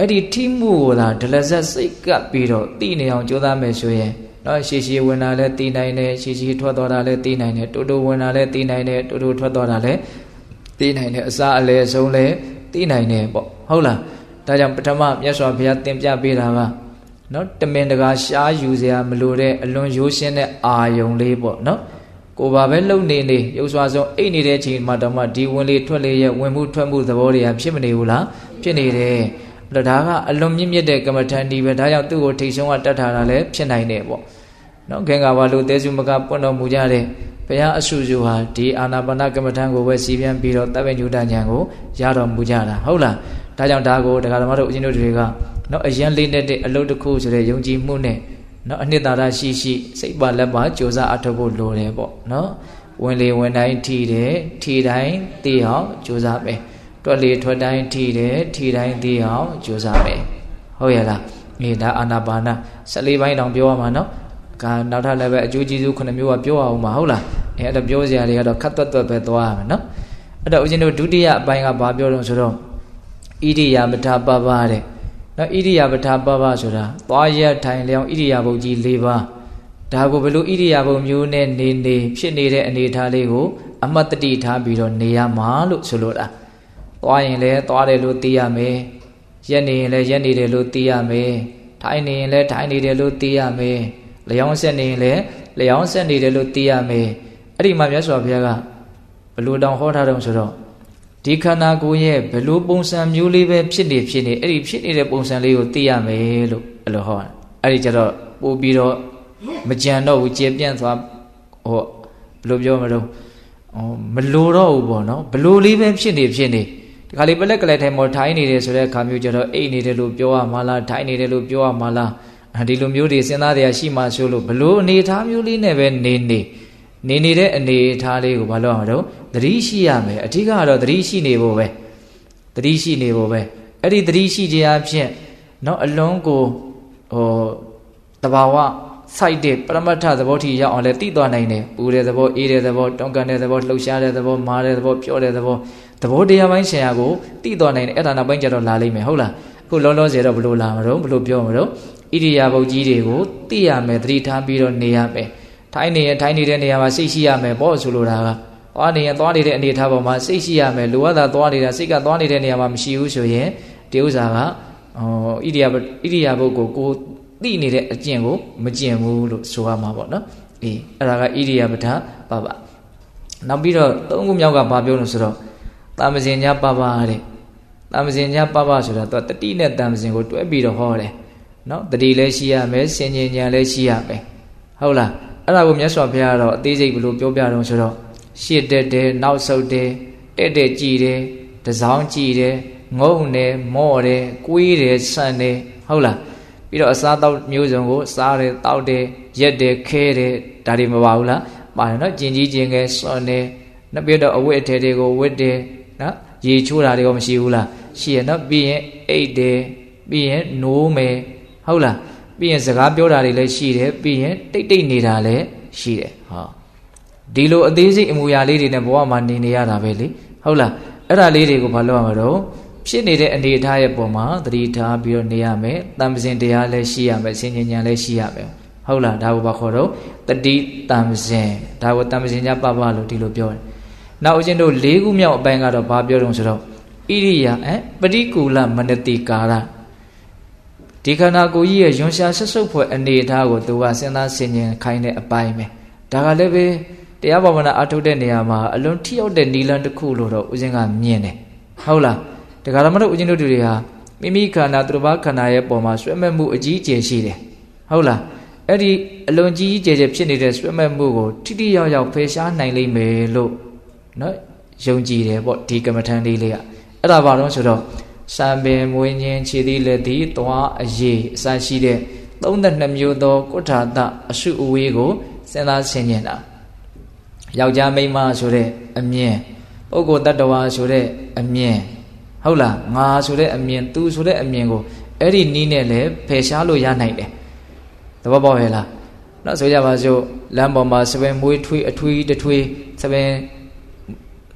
အဲ့ဒီထိမှုကိုသာဒလဇက်စိတ်ကပ်ပြီးတော့သိနေအောင်ကြိုးစားမယ်ဆိုရင်နော်ရှည်ရှည်ဝင်လာလဲသိနိုင်တယ်ရှည်ရှည်ထွက်သွားတာလဲသိနိုင်တယ်တူတူဝင်လာလဲသိနိုင်တယ်တူတူထွက်သွားတာလဲသိနိုင်တယ်အစားအလဲအဆုံးလဲသိနိုင်တယ်ပေါ့ဟုတ်လားဒါကြောင့်ပထမမြတ်စွာဘုရားသင်ပြပေးတာကနော်တမင်တကာရှားယူစရာမလိုတဲ့အလွန်ရိုးရှင်းတဲ့အာယုံလေးပေါ့နော်ကိုယ်ပါပဲလုံနေနေရုပ်စွာဆုံးအိတ်နေတဲ့အချိန်မှာတော့မှဒီဝင်လေထွက်လေရဲ့ဝင်မှုထွက်မှုသဘောတွေကဖြစ်မနေဘူးလားဖြစ်နေတယ်အဲ့တော့ဒါကအလွန်မြင့်မြတ်တဲ့ကမ္မထန်ဒီပဲဒါကြောင့်သူ့ကိုထိတ်ဆုံးကတတ်ထားတာလည်းဖြစ်နိုင်တယ်ပေါ့နော်ခင်္ကာဘာလို့တဲစုမကပွင့်တော်မူကြတဲ့ဘုရားအဆုစုဟာဒီအာနာပါနကမ္မထန်ကိုပဲစီပြန်ပြီးတော့တပ်ပင်ညုတဉာဏ်ကိုရတော်မူကြတာဟုတ်လားဒါကြောင့်ဒါကိုတရားဓမ္မတို့အရှင်တို့တွေကနော်အရင်လေးတဲ့အလုပ်တစ်ခုဆိုတဲ့ယုံကြည်မှုနဲ့နော်အနှစ်သာရရှိရှိစိတ်ပါလက်ပါကြိုးစားအထောက်ဖို့လိုတယ်ပေါ့နော်ဝင်လေဝင်တိုင်းထီတယ်ထီတိုင်းသိအောင်ကြိုးစားမယ်တွက်လေထွက်တိုင်းထီတယ်ထီတိုင်းသိအောင်ကြိုးစားမယ်ဟုတ်ရဲ့လားအေးဒါအာနာပါန၁၄ပိုင်းတောင်ပြောရမှာနော်ကနောက်ထပ်လည်းပဲအကျိုးကျေးဇူးခုနှစ်မျိုးကပြောအောင်မှာဟုတ်လားအဲအဲ့တော့ပြောစရာတွေကတော့ခတ်သွက်သွက်ပဲသွားရမယ်နော်အဲ့တော့ဦးဇင်းတို့ဒုတိယအပိုင်းကဘာပြောတော့ဆိုတော့ဣရိယာပဋ္ဌပပတဲ့နော်ဣရိယာပဋ္ဌပပဆိုတာသွားရထိုင်လျောင်းဣရိယာပုတ်ကြီး၄ပါးဒါကိုဘယ်လိုဣရိယာပုတ်မျိုးနဲ့နေနေဖြစ်နေတဲ့အနေအထားလေးကိုအမတ်တတိထားပြီးတော့နေရမှာလို့ဆိုလိုတာသွားရင်လည်းသွားတယ်လို့သိရမယ်ရက်နေရင်လည်းရက်နေတယ်လို့သိရမယ်ထိုင်နေရင်လည်းထိုင်နေတယ်လို့သိရမယ်လျောင်းဆက်နေရင်လည်းလျောင်းဆက်နေတယ်လို့သိရမယ်အဲ့ဒီမှာမြတ်စွာဘုရားကဘယ်လိုတောင်ဟောထားတော့ဆိုတော့ဒီခန္ဓာကိုယ်ရဲ့ဘယ်လိုပုံစံမျိုးလေးပဲဖြစ်နေဖြစ်နေအဲ့ဒီဖြစ်နေတဲ့ပုံစံလေးကိုသိရမယ်လို့အဲ့လိုဟောတာအဲ့ဒီကျတော့ပို့ပြီးတော့မကြံတော့ဘူးကျေပြန့်သွားဟောဘယ်လိုပြောမလို့မလိုတော့ဘူးပေါ့နော်ဘယ်လိုလေးပဲဖြစ်နေဖြစ်နေဒီခါလေးပလက်ကလေးထိုင်မော်ထိုင်းနေတယ်ဆိုတဲ့အခါမျိုးကျတော့အိတ်နေတယ်လို့ပြောရမှာလားထိုင်းနေတယ်လို့ပြောရမှာလားဒီလိုမျိုးတွေစဉ်းစားတရားရှိမှဆိုလို့ဘလို့အနေထားမျိုးလေးနဲ့ပဲနေနေနေနေတဲ့အနေထားလေးကိုဘာလို့အောင်တော့သတိရှိရမယ်အဓိကကတော့သတိရှိနေဖို့ပဲသတိရှိနေဖို့ပဲအဲ့ဒီသတိရှိခြင်းအဖြစ်เนาะအလုံးကိုဟိုတဘာဝစိုက်တဲ့ပရမတ္ထသဘောထိရောက်အောင်လဲသိသွားနိုင်တယ်ပူတဲ့သဘောအေးတဲ့သဘောတောင်းကန်တဲ့သဘောလှုပ်ရှားတဲ့သဘောမာတဲ့သဘောပြောတဲ့သဘောသဘောတရားပိုင်းဆရာကိုသိသွားနိုင်တယ်အဲ့ဒါနောက်ပိုင်းကျတော့လာလိမ့်မယ်ဟုတ်လားအခုလောလောဆယ်တော့ဘလို့လာမလို့ဘလို့ပြောမလို့ဣရိယာပုတ်ကြီးတွေကိုသိရမယ်သတိထားပြီးတော့နေရမယ်ထိုင်းနေရင်ထိုင်းနေတဲ့နေရာမှာစိတ်ရှိရမယ်ပေါ့ဆိုလိုတာကသွားနေရင်သွားနေတဲ့အနေအထားပေါ်မှာစိတ်ရှိရမယ်လိုအပ်တာသွားနေတာစိတ်ကသွားနေတဲ့နေရာမှာမရှိဘူးဆိုရင်ဒီဥစ္စာကဟောဣရိယာဣရိယာပုတ်ကိုကိုသိနေတဲ့အကျင့်ကိုမကျင့်ဘူးလို့ဆိုရမှာပေါ့နော်အေးအဲ့ဒါကဣရိယာပဋ္ဌပပနောက်ပြီးတော့သုံးခုမြောက်ကဘာပြောလို့ဆိုတော့တာမဇင်ညာပပတဲ့တာမဇင်ညာပပဆိုတာသူကတတိနဲ့တာမဇင်ကိုတွဲပြီးတော့ဟောတယ်နော်တတိလည်းရှိရမယ်စင်ញဉာဏ်လည်းရှိရမယ်ဟုတ်လားအဲ့ဒါကိုမြတ်စွာဘုရားကတော့အသေးစိတ်ဘယ်လိုပြောပြတော့ဆိုတော့ရှေ့တက်တယ်နောက်ဆုတ်တယ်တက်တက်ကြည်တယ်တစောင်းကြည်တယ်ငုံတယ်မော့တယ်ကွေးတယ်ဆန့်တယ်ဟုတ်လားပြီးတော့အစားတောက်မျိုးစုံကိုစားတယ်တောက်တယ်ရက်တယ်ခဲတယ်ဒါတွေမပါဘူးလားပါတယ်နော်ကျင်ကြီးကျင်ငယ်စွန့်တယ်နောက်ပြီးတော့အဝတ်အထည်တွေကိုဝတ်တယ်နော်ရေချိုးတာတွေကမရှိဘူးလားရှိရနော်ပြီးရင်အိတ်တယ်ပြီးရင်နိုးမယ်ဟုတ်လားပြီးရင်စကားပြောတာတွေလည်းရှိတယ်ပြီးရင်တိတ်တိတ်နေတာလည်းရှိတယ်ဟောဒီလိုအသေးစိတ်အမူအရာလေးတွေနဲ့ဘဝမှာနေနေရတာပဲလေဟုတ်လားအဲ့ဒါလေးတွေကိုဘာလို့ရမှာတော့ဖြစ်နေတဲ့အနေအထားရဲ့ပုံမှာသတိထားပြီးတော့နေရမယ်တမ္ပဇင်တရားလည်းရှိရမယ်စင်ញဉာဏ်လည်းရှိရမယ်ဟုတ်လားဒါကိုဘာခေါ်တော့တတိတမ္ပဇင်ဒါကိုတမ္ပဇင်ညပပလို့ဒီလိုပြောတယ်နောက်အချင်းတို့၄ခုမြောက်အပိုင်းကတော့ဘာပြောတော့ဆိုတော့ဣရိယာအဲပရိကူလမနတိကာရဒီခန္ဓာကိုယ်ကြီးရဲ့ယွန်ရှာဆက်စုပ်ဖွဲ့အနေအထားကိုသူကစဉ်းစားဆင်ခြင်ခိုင်းတဲ့အပိုင်းပဲဒါကလည်းပဲတရားဘာဝနာအထုတ်တဲ့နေရာမှာအလွန်ထိရောက်တဲ့နီလန်တစ်ခုလို့တော့ဦးဇင်းကမြင်တယ်ဟုတ်လားဒါကြတော့မလို့ဦးဇင်းတို့တွေဟာမိမိခန္ဓာသူတစ်ပါးခန္ဓာရဲ့ပုံမှာဆွဲမဲ့မှုအကြီးအကျယ်ရှိတယ်ဟုတ်လားအဲ့ဒီအလွန်ကြီးကြီးကျယ်ကျယ်ဖြစ်နေတဲ့ဆွဲမဲ့မှုကိုထိထိရောက်ရောက်ဖယ်ရှားနိုင်လိမ့်မယ်လို့နော်ယုံကြည်တယ်ပေါ့ဒီကမ္မထန်လေးလေးကအဲ့ဒါဘာလို့ဆိုတော့စံပင်မွေးခြင်းခြေသီးလက်သီးသွားအရေးအစရှိတဲ့သုံးသက်နှစ်မျိုးသောကုဋ္ဌာတအစုအဝေးကိုစဉ်းစားဆင်ခြင်တာယောက်ျားမိန်းမဆိုတဲ့အမြင်ပုဂ္ဂိုလ်တ attva ဆိုတဲ့အမြင်ဟုတ်လားငါဆိုတဲ့အမြင်သူဆိုတဲ့အမြင်ကိုအဲ့ဒီနီးနဲ့လည်းဖယ်ရှားလို့ရနိုင်တယ်သဘောပေါက်ရဲ့လားနော်ဆိုကြပါစို့လမ်းပေါ်မှာစပင်မွေးထွေးအထွေးတထွေးစပင်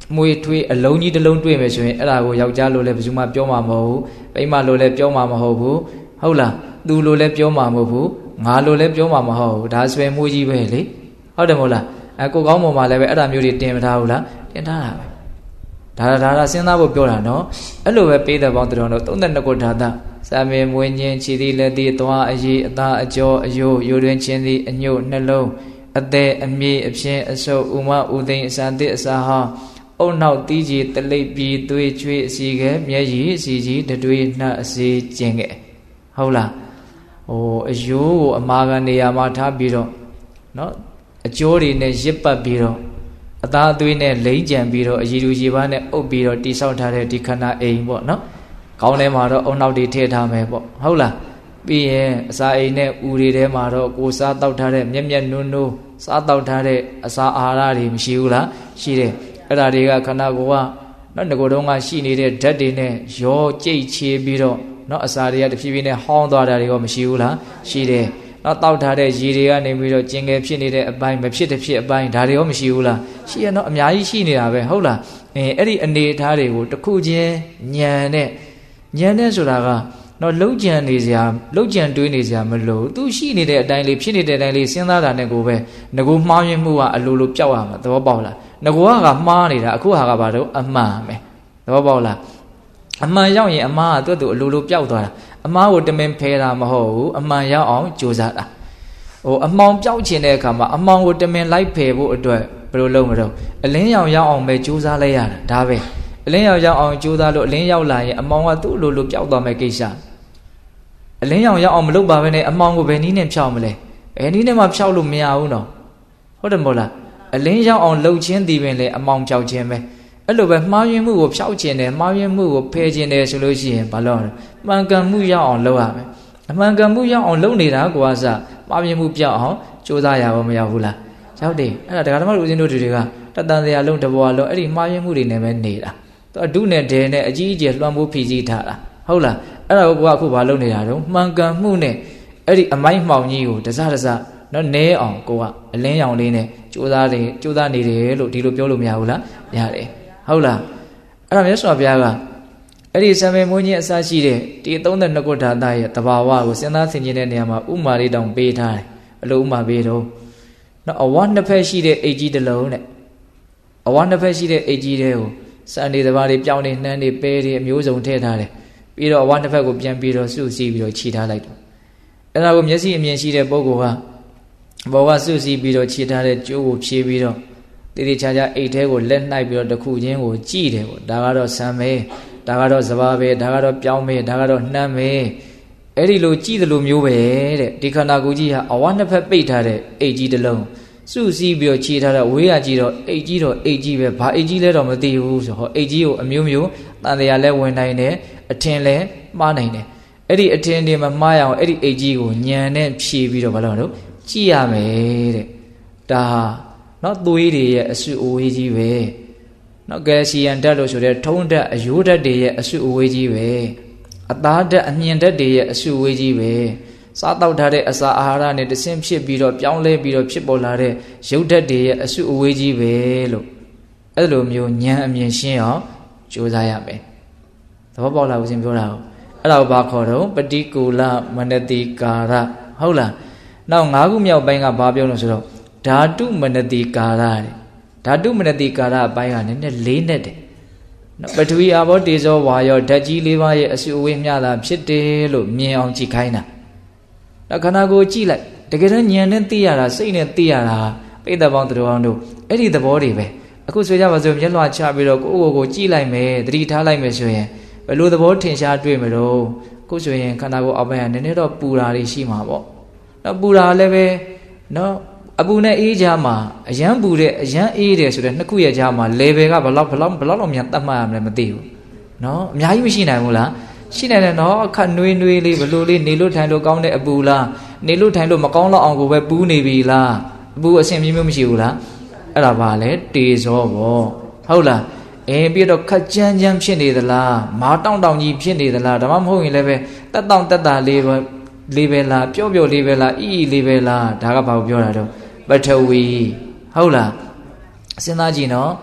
မွေထွေးအလုံးကြီးတစ်လုံးတွေ့မယ်ဆိုရင်အဲ့ဒါကိုယောက်ျားလို့လည်းဘယ်သူမှပြောမှာမဟုတ်ဘူးမိန်းမလို့လည်းပြောမှာမဟုတ်ဘူးဟုတ်လားသူလို့လည်းပြောမှာမဟုတ်ဘူးငါလို့လည်းပြောမှာမဟုတ်ဘူးဒါဆွဲမွေးကြီးပဲလေဟုတ်တယ်မဟုတ်လားအဲကိုကောင်းပေါ်မှာလည်းပဲအဲ့ဒါမျိုးတွေတင်မထားဘူးလားတင်ထားတာပဲဒါဒါဒါစဉ်းစားဖို့ပြောတာနော်အဲ့လိုပဲပေးတဲ့ပေါင်းတော်တော့သုံးနှစ်ခုဓာတ်စာမေမွေးညင်းခြေသည်လက်သည်သွားအရေးအသားအကျော်အယိုးရိုးတွင်ချင်းသည်အညို့နှလုံးအသေးအမြေအပြင်းအဆုပ်ဥမဥသိမ်းအစာသစ်အစာဟောင်းအုံနောက်တီးကြီးတလိပ်ပြီးသွေးချွေးအစီကဲမျက်ရည်အစီကြီးတတွေးနှက်အစီကျင်ကဲဟုတ်လားဟိုအယိုးကိုအမာကနေရာမှာထားပြီးတော့နော်အကျိုးတွေနဲ့ရစ်ပတ်ပြီးတော့အသားအသွေးနဲ့လိမ့်ကြံပြီးတော့အရည်လူရည်ပါးနဲ့အုပ်ပြီးတော့တိဆောက်ထားတဲ့ဒီခန္ဓာအိမ်ပေါ့နော်ကောင်းထဲမှာတော့အုံနောက်တွေထည့်ထားမယ်ပေါ့ဟုတ်လားပြီးရင်အစာအိမ်နဲ့ဥတွေထဲမှာတော့ကိုစားတောက်ထားတဲ့မျက်မျက်နုံနုံစားတောက်ထားတဲ့အစာအာဟာရတွေမရှိဘူးလားရှိတယ်အဲ့ဒါတွေကခန္ဓာကိုယ်ကနော်ငကိုယ်တုံးကရှိနေတဲ့ဓာတ်တွေနဲ့ရောကြိတ်ချေပြီးတော့နော်အစာတွေကတဖြည်းဖြည်းနဲ့ဟောင်းသွားတာတွေရောမရှိဘူးလားရှိတယ်နော်တောက်ထားတဲ့ရေတွေကနေပြီးတော့ကျင်ငယ်ဖြစ်နေတဲ့အပိုင်းမဖြစ်တဲ့ဖြစ်အပိုင်းဒါတွေရောမရှိဘူးလားရှိရနော်အများကြီးရှိနေတာပဲဟုတ်လားအဲအဲ့ဒီအနေအထားတွေကိုတစ်ခုချင်းညံနဲ့ညံနဲ့ဆိုတာကနော်လှုပ်ကြံနေစရာလှုပ်ကြံတွေးနေစရာမလိုသူရှိနေတဲ့အတိုင်းလေးဖြစ်နေတဲ့အတိုင်းလေးစဉ်းစားတာနဲ့ကိုပဲငကိုမှားယွင်းမှုကအလိုလိုပျောက်ရမှာသဘောပေါက်လားငကိုကမှားနေတာအခုဟာကဘာလို့အမှန်ပဲသဘောပေါက်လားအမှန်ရောက်ရင်အမှားကသူ့သူအလိုလိုပျောက်သွားတာအမှားကိုတမင်ဖယ်တာမဟုတ်ဘူးအမှန်ရောက်အောင်ကြိုးစားတာဟိုအမှောင်ပျောက်ခြင်းတဲ့အခါမှာအမှောင်ကိုတမင်လိုက်ဖယ်ဖို့အတွက်ဘယ်လိုလုပ်မလို့အလင်းရောင်ရောက်အောင်ပဲကြိုးစားလိုက်ရတာဒါပဲအလင်းရောင်ရောက်အောင်ကြိုးစားလို့အလင်းရောက်လာရင်အမှောင်ကသူ့အလိုလိုပျောက်သွားမယ်ကိစ္စအလင်းရောင်ရောက်အောင်မလုပ်ပါဘဲနဲ့အမှောင်ကိုဘယ်နည်းနဲ့ဖြောက်မလဲဘယ်နည်းနဲ့မှဖြောက်လို့မရဘူးနော်ဟုတ်တယ်မဟုတ်လားအလင်းရောက်အောင်လှုပ်ခြင်းတည်ပင်လေအမှောင်ဖြောက်ခြင်းပဲအဲ့လိုပဲမှားယွင်းမှုကိုဖြောက်ခြင်းတယ်မှားယွင်းမှုကိုဖယ်ခြင်းတယ်ဆိုလို့ရှိရင်ဘာလို့လဲမှန်ကန်မှုရောက်အောင်လုပ်ရမယ်အမှန်ကန်မှုရောက်အောင်လုပ်နေတာကိုကစမှားယွင်းမှုပြောက်အောင်ကြိုးစားရပါမရောက်ဘူးလားရောက်တယ်အဲ့ဒါဒကာဓမ္မတို့ဦးဇင်းတို့တွေကတတန်စရာလုံးတဘွားလုံးအဲ့ဒီမှားယွင်းမှုတွေနဲ့ပဲနေတာသူအဒုနဲ့ဒဲနဲ့အကြီးအကျယ်လွှမ်းမိုးဖြည့်ဆည်းထားတာဟုတ်လားအဲ့ဒါကိုကအခုဘာလုပ်နေတာတော့မှန်ကန်မှုနဲ့အဲ့ဒီအမိုက်မှောင်ကြီးကိုတစတစနော်နဲအောင်ကိုကအလင်းရောင်လေးနဲ့ကြိုးစားတယ်ကြိုးစားနေတယ်လို့ဒီလိုပြောလို့မရဘူးလားရတယ်ဟုတ်လားအဲ့ဒါမြတ်စွာဘုရားကအဲ့ဒီစံမေမွေးခြင်းအစရှိတဲ့ဒီသုံးတဲ့နှစ်ခုဓာတ်ရဲ့တဘာဝကိုစဉ်းစားဆင်ခြင်တဲ့နေရာမှာဥမာလေးတောင်ပေးထားတယ်ဘယ်လိုဥမာပေးတော့နော်အဝနှစ်ဖက်ရှိတဲ့အိတ်ကြီးတစ်လုံးနဲ့အဝနှစ်ဖက်ရှိတဲ့အိတ်ကြီးတွေကိုစံနေတဘာတွေပြောင်းနေနှမ်းနေပဲတွေအမျိုးစုံထည့်ထားတယ်ပြီးတော့အဝနှစ်ဖက်ကိုပြန်ပြီးတော့စုစည်းပြီးတော့ခြိထားလိုက်တော့အဲ့ဒါကိုမျက်စိအမြင်ရှိတဲ့ပုဂ္ဂိုလ်ကဘောကစုစည်းပြီးတော့ခြိထားတဲ့ကျိုးကိုဖြေးပြီးတော့တိတိကျကျအိတ်ထဲကိုလက်နှိုက်ပြီးတော့တစ်ခုချင်းကိုကြည့်တယ်ပေါ့ဒါကတော့ဆံမဲဒါကတော့စပါးပဲဒါကတော့ပြောင်းမဲဒါကတော့နှမ်းမဲအဲ့ဒီလိုကြည့်တယ်လို့မျိုးပဲတဲ့ဒီခန္ဓာကိုယ်ကြီးဟာအဝနှစ်ဖက်ပိတ်ထားတဲ့အိတ်ကြီးတစ်လုံးစုစည်းပြီးတော့ခြိထားတဲ့ဝေးရကြီးတော့အိတ်ကြီးတော့အိတ်ကြီးပဲဘာအိတ်ကြီးလဲတော့မသိဘူးဆိုဟောအိတ်ကြီးကိုအမျိုးမျိုးတန်တရားလဲဝင်နိုင်တယ်အထင်လဲမှားနိုင်တယ်အဲ့ဒီအထင်တွေမမှားရအောင်အဲ့ဒီအိတ်ကြီးကိုညံနဲ့ဖြည့်ပြီးတော့ဘာလို့လဲကြည့်ရမယ်တဲ့ဒါဟာနော်သွေးတွေရဲ့အဆုအဝေးကြီးပဲနော်ကယ်လ်ဆီယမ်ဓာတ်လို့ဆိုတဲ့ထုံးဓာတ်အယိုးဓာတ်တွေရဲ့အဆုအဝေးကြီးပဲအသားဓာတ်အမြင်ဓာတ်တွေရဲ့အဆုအဝေးကြီးပဲစားတောက်ထားတဲ့အစာအာဟာရနဲ့တဆင့်ဖြစ်ပြီးတော့ပြောင်းလဲပြီးတော့ဖြစ်ပေါ်လာတဲ့ရုပ်ဓာတ်တွေရဲ့အဆုအဝေးကြီးပဲလို့အဲ့လိုမျိုးဉာဏ်အမြင်ရှင်းအောင်ကြိုးစားရမယ်သဘောပေါက်လားဦးဇင်းပြောတာအဲ့ဒါကိုဘာခေါ်တော့ပฏิကူလမနတိကာရဟုတ်လားနောက်၅ခုမြောက်ပိုင်းကဘာပြောလို့ဆိုတော့ဓာတုမနတိကာရတဲ့ဓာတုမနတိကာရအပိုင်းကနည်းနည်းလေးနဲ့တယ်ပထဝီအာဘောတေဇောဝါယောဓာတ်ကြီးလေးပါးရဲ့အစုအဝေးမျှတာဖြစ်တယ်လို့မြင်အောင်ကြည့်ခိုင်းတာနောက်ခန္ဓာကိုယ်ကြည့်လိုက်တကယ်တော့ဉာဏ်နဲ့သိရတာစိတ်နဲ့သိရတာပိဋကပေါင်းသူတော်အောင်တို့အဲ့ဒီသဘောတွေပဲအခုဆိုကြပါစို့မျက်လွှာချပြီးတော့ကိုယ့်ကိုယ်ကိုကြည့်လိုက်မယ်သတိထားလိုက်မယ်ဆိုရင်ဘယ်လိုသဘောထင်ရှားတွေ့မလို့ခုဆိုရင်ခန္ဓာကိုယ်အောက်ပိုင်းကနည်းနည်းတော့ပူတာတွေရှိမှာပေါ့နော်ပူတာလည်းပဲနော်အပူနဲ့အေးကြားမှာအရန်ပူတဲ့အရန်အေးတယ်ဆိုတဲ့နှစ်ခုရဲ့ကြားမှာ level ကဘယ်လောက်ဘယ်လောက်ဘယ်လောက်လောက်မြန်တတ်မှတ်ရမလဲမသိဘူးနော်အများကြီးမရှိနိုင်ဘူးလားရှိနိုင်တယ်နော်အခက်နှွေးနှွေးလေးဘလို့လေးနေလို့ထိုင်လို့ကောင်းတဲ့အပူလားနေလို့ထိုင်လို့မကောင်းတော့အောင်ကိုပဲပူးနေပြီလားအပူအဆင်ပြေမျိုးမရှိဘူးလားအဲ့ဒါပါလေတေဇောပေါ့ဟုတ်လားအဲပြီးတော့ခက်ကြမ်းကြမ်းဖြစ်နေသလားမာတောင့်တောင့်ကြီးဖြစ်နေသလားဒါမှမဟုတ်ရင်လည်းပဲတက်တောင့်တက်တာလေးပဲလေးပဲလားပျော့ပျော့လေးပဲလားအီအီလေးပဲလားဒါကဘာကိုပြောတာတော့ပထဝီဟုတ်လားစဉ်းစားကြည့်နော်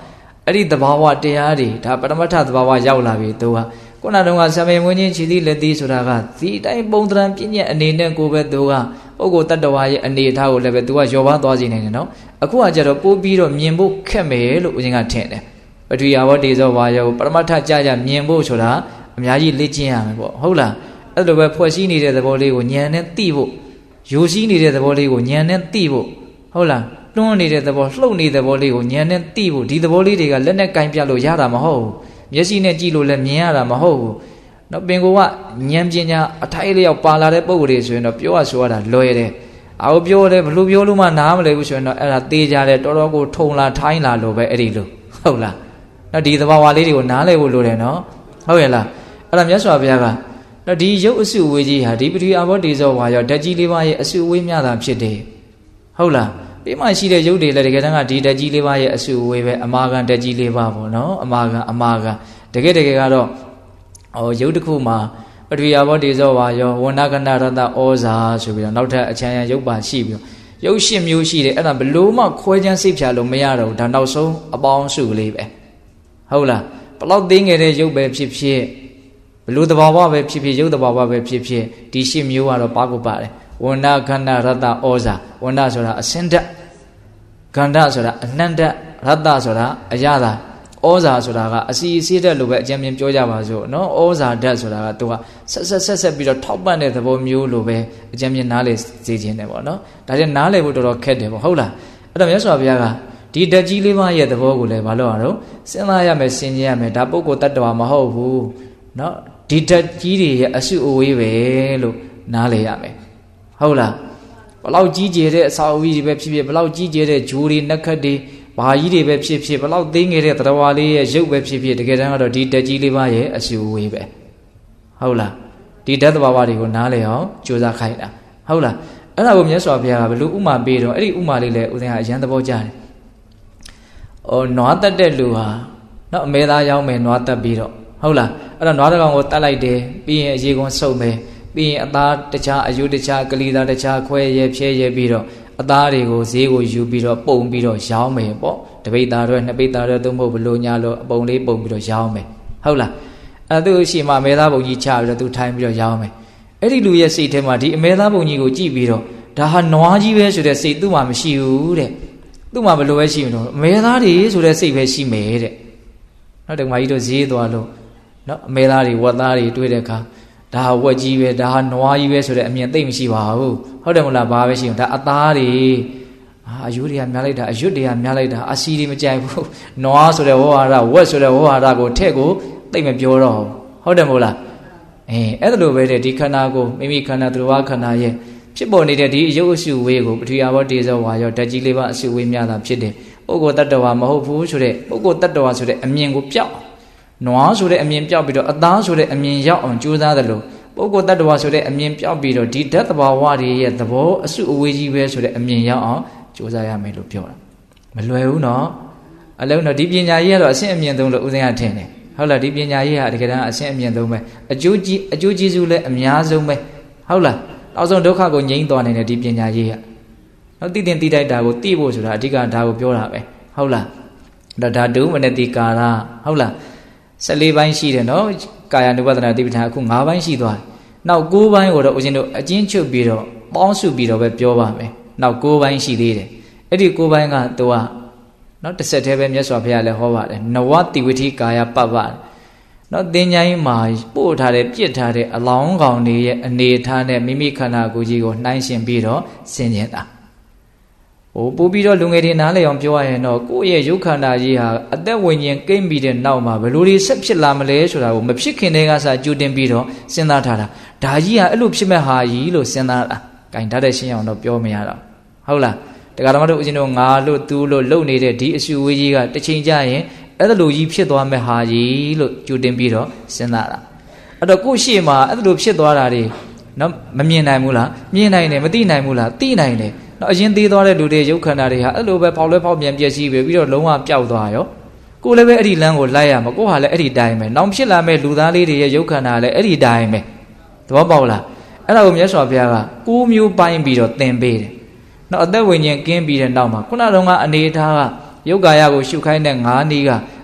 အဲ့ဒီသဘာဝတရားတွေဒါပရမတ္ထသဘာဝရောက်လာပြီသူကခုနတုန်းကဆံမေမွင်းချင်းခြေသီးလက်သီးဆိုတာကဒီတိုင်းပုံသဏ္ဍာန်ပြည့်ညက်အနေနဲ့ကိုပဲသူကပုဂ္ဂိုလ်တ attva ရဲ့အနေအထားကိုလည်းပဲသူကရောပါသွားစေနိုင်တယ်နော်အခုကကြတော့ပို့ပြီးတော့မြင်ဖို့ခက်မယ်လို့ဦးဇင်းကထင်တယ်ပထဝီအာဘောတေဇောဝါယောပရမတ္ထကြကြမြင်ဖို့ဆိုတာအများကြီးလေ့ကျင့်ရမယ်ပေါ့ဟုတ်လားအဲ့လိုပဲဖွဲ့စည်းနေတဲ့သဘောလေးကိုဉာဏ်နဲ့သိဖို့ယိုစီးနေတဲ့သဘောလေးကိုဉာဏ်နဲ့သိဖို့ဟုတ်လားတွန်းနေတဲ့သဘောလှုပ်နေတဲ့သဘောလေးကိုဉာဏ်နဲ့သိဖို့ဒီသဘောလေးတွေကလက်နဲ့ကင်ပြလို့ရတာမဟုတ်ဘူးမျက်စိနဲ့ကြည့်လို့လည်းမြင်ရတာမဟုတ်ဘူးနော်ပင်ကိုကဉာဏ်ပညာအထိုက်လျောက်ပါလာတဲ့ပုံကိုယ်တွေဆိုရင်တော့ပြောရဆိုရတာလွယ်တယ်အာကိုပြောတယ်ဘလို့ပြောလို့မှနားမလည်ဘူးဆိုရင်တော့အဲ့ဒါသေးကြတယ်တော်တော်ကိုထုံလာထိုင်းလာလို့ပဲအဲ့ဒီလိုဟုတ်လားနော်ဒီသဘာဝလေးတွေကိုနားလည်ဖို့လိုတယ်နော်ဟုတ်ရဲ့လားအဲ့ဒါမြတ်စွာဘုရားကနော်ဒီရုပ်အစုအဝေးကြီးဟာဒီပထဝီအာဘောတေဇောဝါယောဓာတ်ကြီးလေးပါးရဲ့အစုအဝေးများတာဖြစ်တယ်ဟုတ်လားပြီးမှရှိတဲ့ရုပ်တွေလည်းတကယ်တမ်းကဒီဓာတ်ကြီးလေးပါးရဲ့အစုအဝေးပဲအမာခံဓာတ်ကြီးလေးပါးပေါ့နော်အမာခံအမာခံတကယ်တကယ်ကတော့ဟောရုပ်တစ်ခုမှာပထဝီအာဘောတေဇောဝါယောဝဏကဏရတ္တဩဇာဆိုပြီးတော့နောက်ထပ်အချမ်းရရုပ်ပါရှိပြီးရုပ်ရှစ်မျိုးရှိတယ်အဲ့ဒါဘလို့မှခွဲခြမ်းစိတ်ဖြာလို့မရတော့ဘူးဒါနောက်ဆုံးအပေါင်းစုကလေးပဲဟုတ်လားဘလောက်သိငယ်တဲ့ရုပ်ပဲဖြစ်ဖြစ်ဘလို့တဘာဝပဲဖြစ်ဖြစ်ရုပ်တဘာဝပဲဖြစ်ဖြစ်ဒီရှစ်မျိုးကတော့ပါကိုပါတယ်ဝဏခန္ဓာရတ္တဩဇာဝဏဆိုတာအစင်းဓာတ်ခန္ဓာဆိုတာအနှံ့ဓာတ်ရတ္တဆိုတာအရသာဩဇာဆိုတာကအစီအစီဓာတ်လို့ပဲအကျဉ်းမြင်ပြောကြပါစို့နော်ဩဇာဓာတ်ဆိုတာကသူကဆက်ဆက်ဆက်ဆက်ပြီးတော့ထောက်ပံ့တဲ့သဘောမျိုးလို့ပဲအကျဉ်းမြင်နားလေစေခြင်းတယ်ပေါ့နော်ဒါကြောင့်နားလေဖို့တော်တော်ခက်တယ်ပေါ့ဟုတ်လားအဲ့တော့မြတ်စွာဘုရားကဒီဓာတ်ကြီးလေးပါးရဲ့သဘောကိုလည်းဘာလို့ရတော့စဉ်းစားရမယ်ဆင်ခြင်ရမယ်ဒါပုဂ္ဂိုလ်တ attva မဟုတ်ဘူးနော်ဒီဓာတ်ကြီးတွေရဲ့အစုအဝေးပဲလို့နားလေရမယ်ဟုတ်လားဘလောက်ကြီးကျယ်တဲ့အစာအုပ်ကြီးတွေပဲဖြစ်ဖြစ်ဘလောက်ကြီးကျယ်တဲ့ဂျိုးတွေနှက်ခတ်တွေဘာကြီးတွေပဲဖြစ်ဖြစ်ဘလောက်သိငယ်တဲ့တရားဝါလေးရဲ့ရုပ်ပဲဖြစ်ဖြစ်တကယ်တမ်းကတော့ဒီဓာတ်ကြီးလေးပါးရဲ့အစုအဝေးပဲဟုတ်လားဒီဓာတ်သဘာဝတွေကိုနားလေအောင်ကြိုးစားခိုင်းတာဟုတ်လားအဲ့ဒါကိုမြတ်စွာဘုရားကဘယ်လိုဥမာပေးတော့အဲ့ဒီဥမာလေးလည်းဦးဇင်းကအရန်သဘောကျတယ်။အော်နွားတက်တဲ့လူဟာနော်အမဲသားရောက်မယ်နွားတက်ပြီးတော့ဟုတ်လားအဲ့တော့နွားတကောင်ကိုတတ်လိုက်တယ်ပြီးရင်အရေကွန်ဆုပ်မယ်ပြီးရင်အသားတခြားအယုတခြားကလေးသားတခြားခွဲရဲဖြဲရဲပြီးတော့အသားတွေကိုဈေးကိုယူပြီးတော့ပုံပြီးတော့ရောင်းမယ်ပေါ့တပိတ်သားတွေနှစ်ပိတ်သားတွေသို့မဟုတ်ဘလို့ညာလို့အပုံလေးပုံပြီးတော့ရောင်းမယ်ဟုတ်လားအဲ့သူရှိမှအမဲသားပုံကြီးချပြီးတော့သူထိုင်ပြီးတော့ရောင်းမယ်အဲ့ဒီလူရဲ့စိတ်ထဲမှာဒီအမဲသားပုံကြီးကိုကြည့်ပြီးတော့ဒါဟာနွားကြီးပဲဆိုတဲ့စိတ်သူ့မှာမရှိဘူးတဲ့သူ့မှာဘလို့ပဲရှိမလို့အမဲသားတွေဆိုတဲ့စိတ်ပဲရှိမယ်တဲ့နောက်တခါကြီးတို့ဈေးသွားလို့နော်အမဲသားတွေဝက်သားတွေတွေ့တဲ့အခါဒါဟာဝက်ကြီးပဲဒါဟာနွားကြီးပဲဆိုတဲ့အမြင်သိမ့်မရှိပါဘူးဟုတ်တယ်မလားဘာပဲရှိအောင်ဒါအသားတွေအာအယုတွေကများလိုက်တာအယွတ်တွေကများလိုက်တာအစီတွေမကြိုက်ဘူးနွားဆိုတဲ့ဝဟရဝက်ဆိုတဲ့ဝဟရကိုထက်ကိုသိမ့်မပြောတော့ဟုတ်တယ်မို့လားအဲအဲ့ဒါလိုပဲတဲ့ဒီခန္ဓာကိုမိမိခန္ဓာသူတော်ခန္ဓာရဲ့ဖြစ်ပေါ်နေတဲ့ဒီအယုတ်အစုဝေးကိုပထဝီအာဘောတေဇောဝါယောဓာတ်ကြီးလေးပါအစုဝေးများတာဖြစ်တယ်ပုဂ္ဂိုလ်တ attva မဟုတ်ဘူးဆိုတဲ့ပုဂ္ဂိုလ်တ attva ဆိုတဲ့အမြင်ကိုပြောက်နွားဆိုတဲ့အမြင်ပြောက်ပြီးတော့အသားဆိုတဲ့အမြင်ရောက်အောင်ကြိုးစားတယ်လို့ပုဂ္ဂိုလ်တ attva ဆိုတဲ့အမြင်ပြောက်ပြီးတော့ဒီဓာတ်သဘာဝတွေရဲ့သဘောအစုအဝေးကြီးပဲဆိုတဲ့အမြင်ရောက်အောင်ကြိုးစားရမယ်လို့ပြောတာမလွယ်ဘူးနော်အလုံးတော့ဒီပညာရေးကတော့အဆင့်အမြင့်ဆုံးလို့ဦးဇင်းကထင်တယ်ဟုတ်လားဒီပညာရေးဟာတကယ်တမ်းအဆင့်အမြင့်ဆုံးပဲအကျိုးကြီးအကျိုးကျေးဇူးလည်းအများဆုံးပဲဟုတ်လားနောက်ဆုံးဒုက္ခကိုငြိမ်းသွားနိုင်တဲ့ဒီပညာရေးကနော်သိတင်သိတိုက်တာကိုသိဖို့ဆိုတာအဓိကဒါကိုပြောတာပဲဟုတ်လားဒါဓာတုမနတိကာရဟုတ်လားဆယ်လေးပိုင်းရှိတယ်နော်ကာယ ानु ပဒနာတိပဋ္ဌာန်အခု၅ပိုင်းရှိသွားတယ်နောက်၉ပိုင်းကိုတော့ဦးဇင်းတို့အချင်းချုပ်ပြီးတော့ပေါင်းစုပြီးတော့ပဲပြောပါမယ်နောက်၉ပိုင်းရှိသေးတယ်အဲ့ဒီ၉ပိုင်းကသူကနော်တစ်ဆက်တည်းပဲမြတ်စွာဘုရားလည်းဟောပါတယ်နဝတိဝိထိကာယပပ္ပနော်သင်္ချိုင်းမှာပို့ထားတဲ့ပြစ်ထားတဲ့အလောင်းကောင်တွေရဲ့အနေထားနဲ့မိမိခန္ဓာကိုယ်ကြီးကိုနှိုင်းယှဉ်ပြီးတော့ဆင်ခြင်တာဟိုပို့ပြီးတော့လူငယ်တွေနားလည်အောင်ပြောရရင်တော့ကိုယ့်ရဲ့ရုပ်ခန္ဓာကြီးဟာအသက်ဝိညာဉ်ကိမ့်ပြီးတဲ့နောက်မှာဘယ်လိုတွေဆက်ဖြစ်လာမလဲဆိုတာကိုမဖြစ်ခင်တည်းကစကြိုတင်ပြီးတော့စဉ်းစားထားတာဒါကြီးဟာအဲ့လိုဖြစ်မဲ့ဟာကြီးလို့စဉ်းစားတာဂိုင်တတ်တဲ့ရှင်းအောင်တော့ပြောမရတော့ဟုတ်လားတရားတော်တို့ဦးဇင်းတို့ငါလို့သူလို့လုံနေတဲ့ဒီအစုဝေးကြီးကတစ်ချိန်ကျရင်အဲ့ဒါလိုကြီးဖြစ်သွားမဲ့ဟာကြီးလို့ကြိုတင်ပြီးတော့စဉ်းစားတာအဲ့တော့ကိုယ့်ရှေ့မှာအဲ့ဒါလိုဖြစ်သွားတာတွေနော်မမြင်နိုင်ဘူးလားမြင်နိုင်တယ်မသိနိုင်ဘူးလားသိနိုင်တယ်နော်အရင်သေးသွားတဲ့လူတွေရုပ်ခန္ဓာတွေဟာအဲ့လိုပဲပေါက်လဲပေါက်ပြန်ပြည့်စည်ပြီးပြီးတော့လုံးဝပျောက်သွားရောကိုယ်လည်းပဲအဲ့ဒီလမ်းကိုလိုက်ရမှာကိုယ်ဟာလည်းအဲ့ဒီတိုင်းပဲနောက်ဖြစ်လာမဲ့လူသားလေးတွေရဲ့ရုပ်ခန္ဓာလည်းအဲ့ဒီတိုင်းပဲသဘောပေါက်လားအဲ့ဒါကိုမြတ်စွာဘုရားကကိုးမျိုးပိုင်းပြီးတော့သင်ပေးတယ်နော်အသက်ဝိညာဉ်ကင်းပြီးတဲ့နောက်မှာခုနတုန်းကအနေထားကယုတ်ကာယကိုရှုခိုင်းတဲ့ငါးနည်းက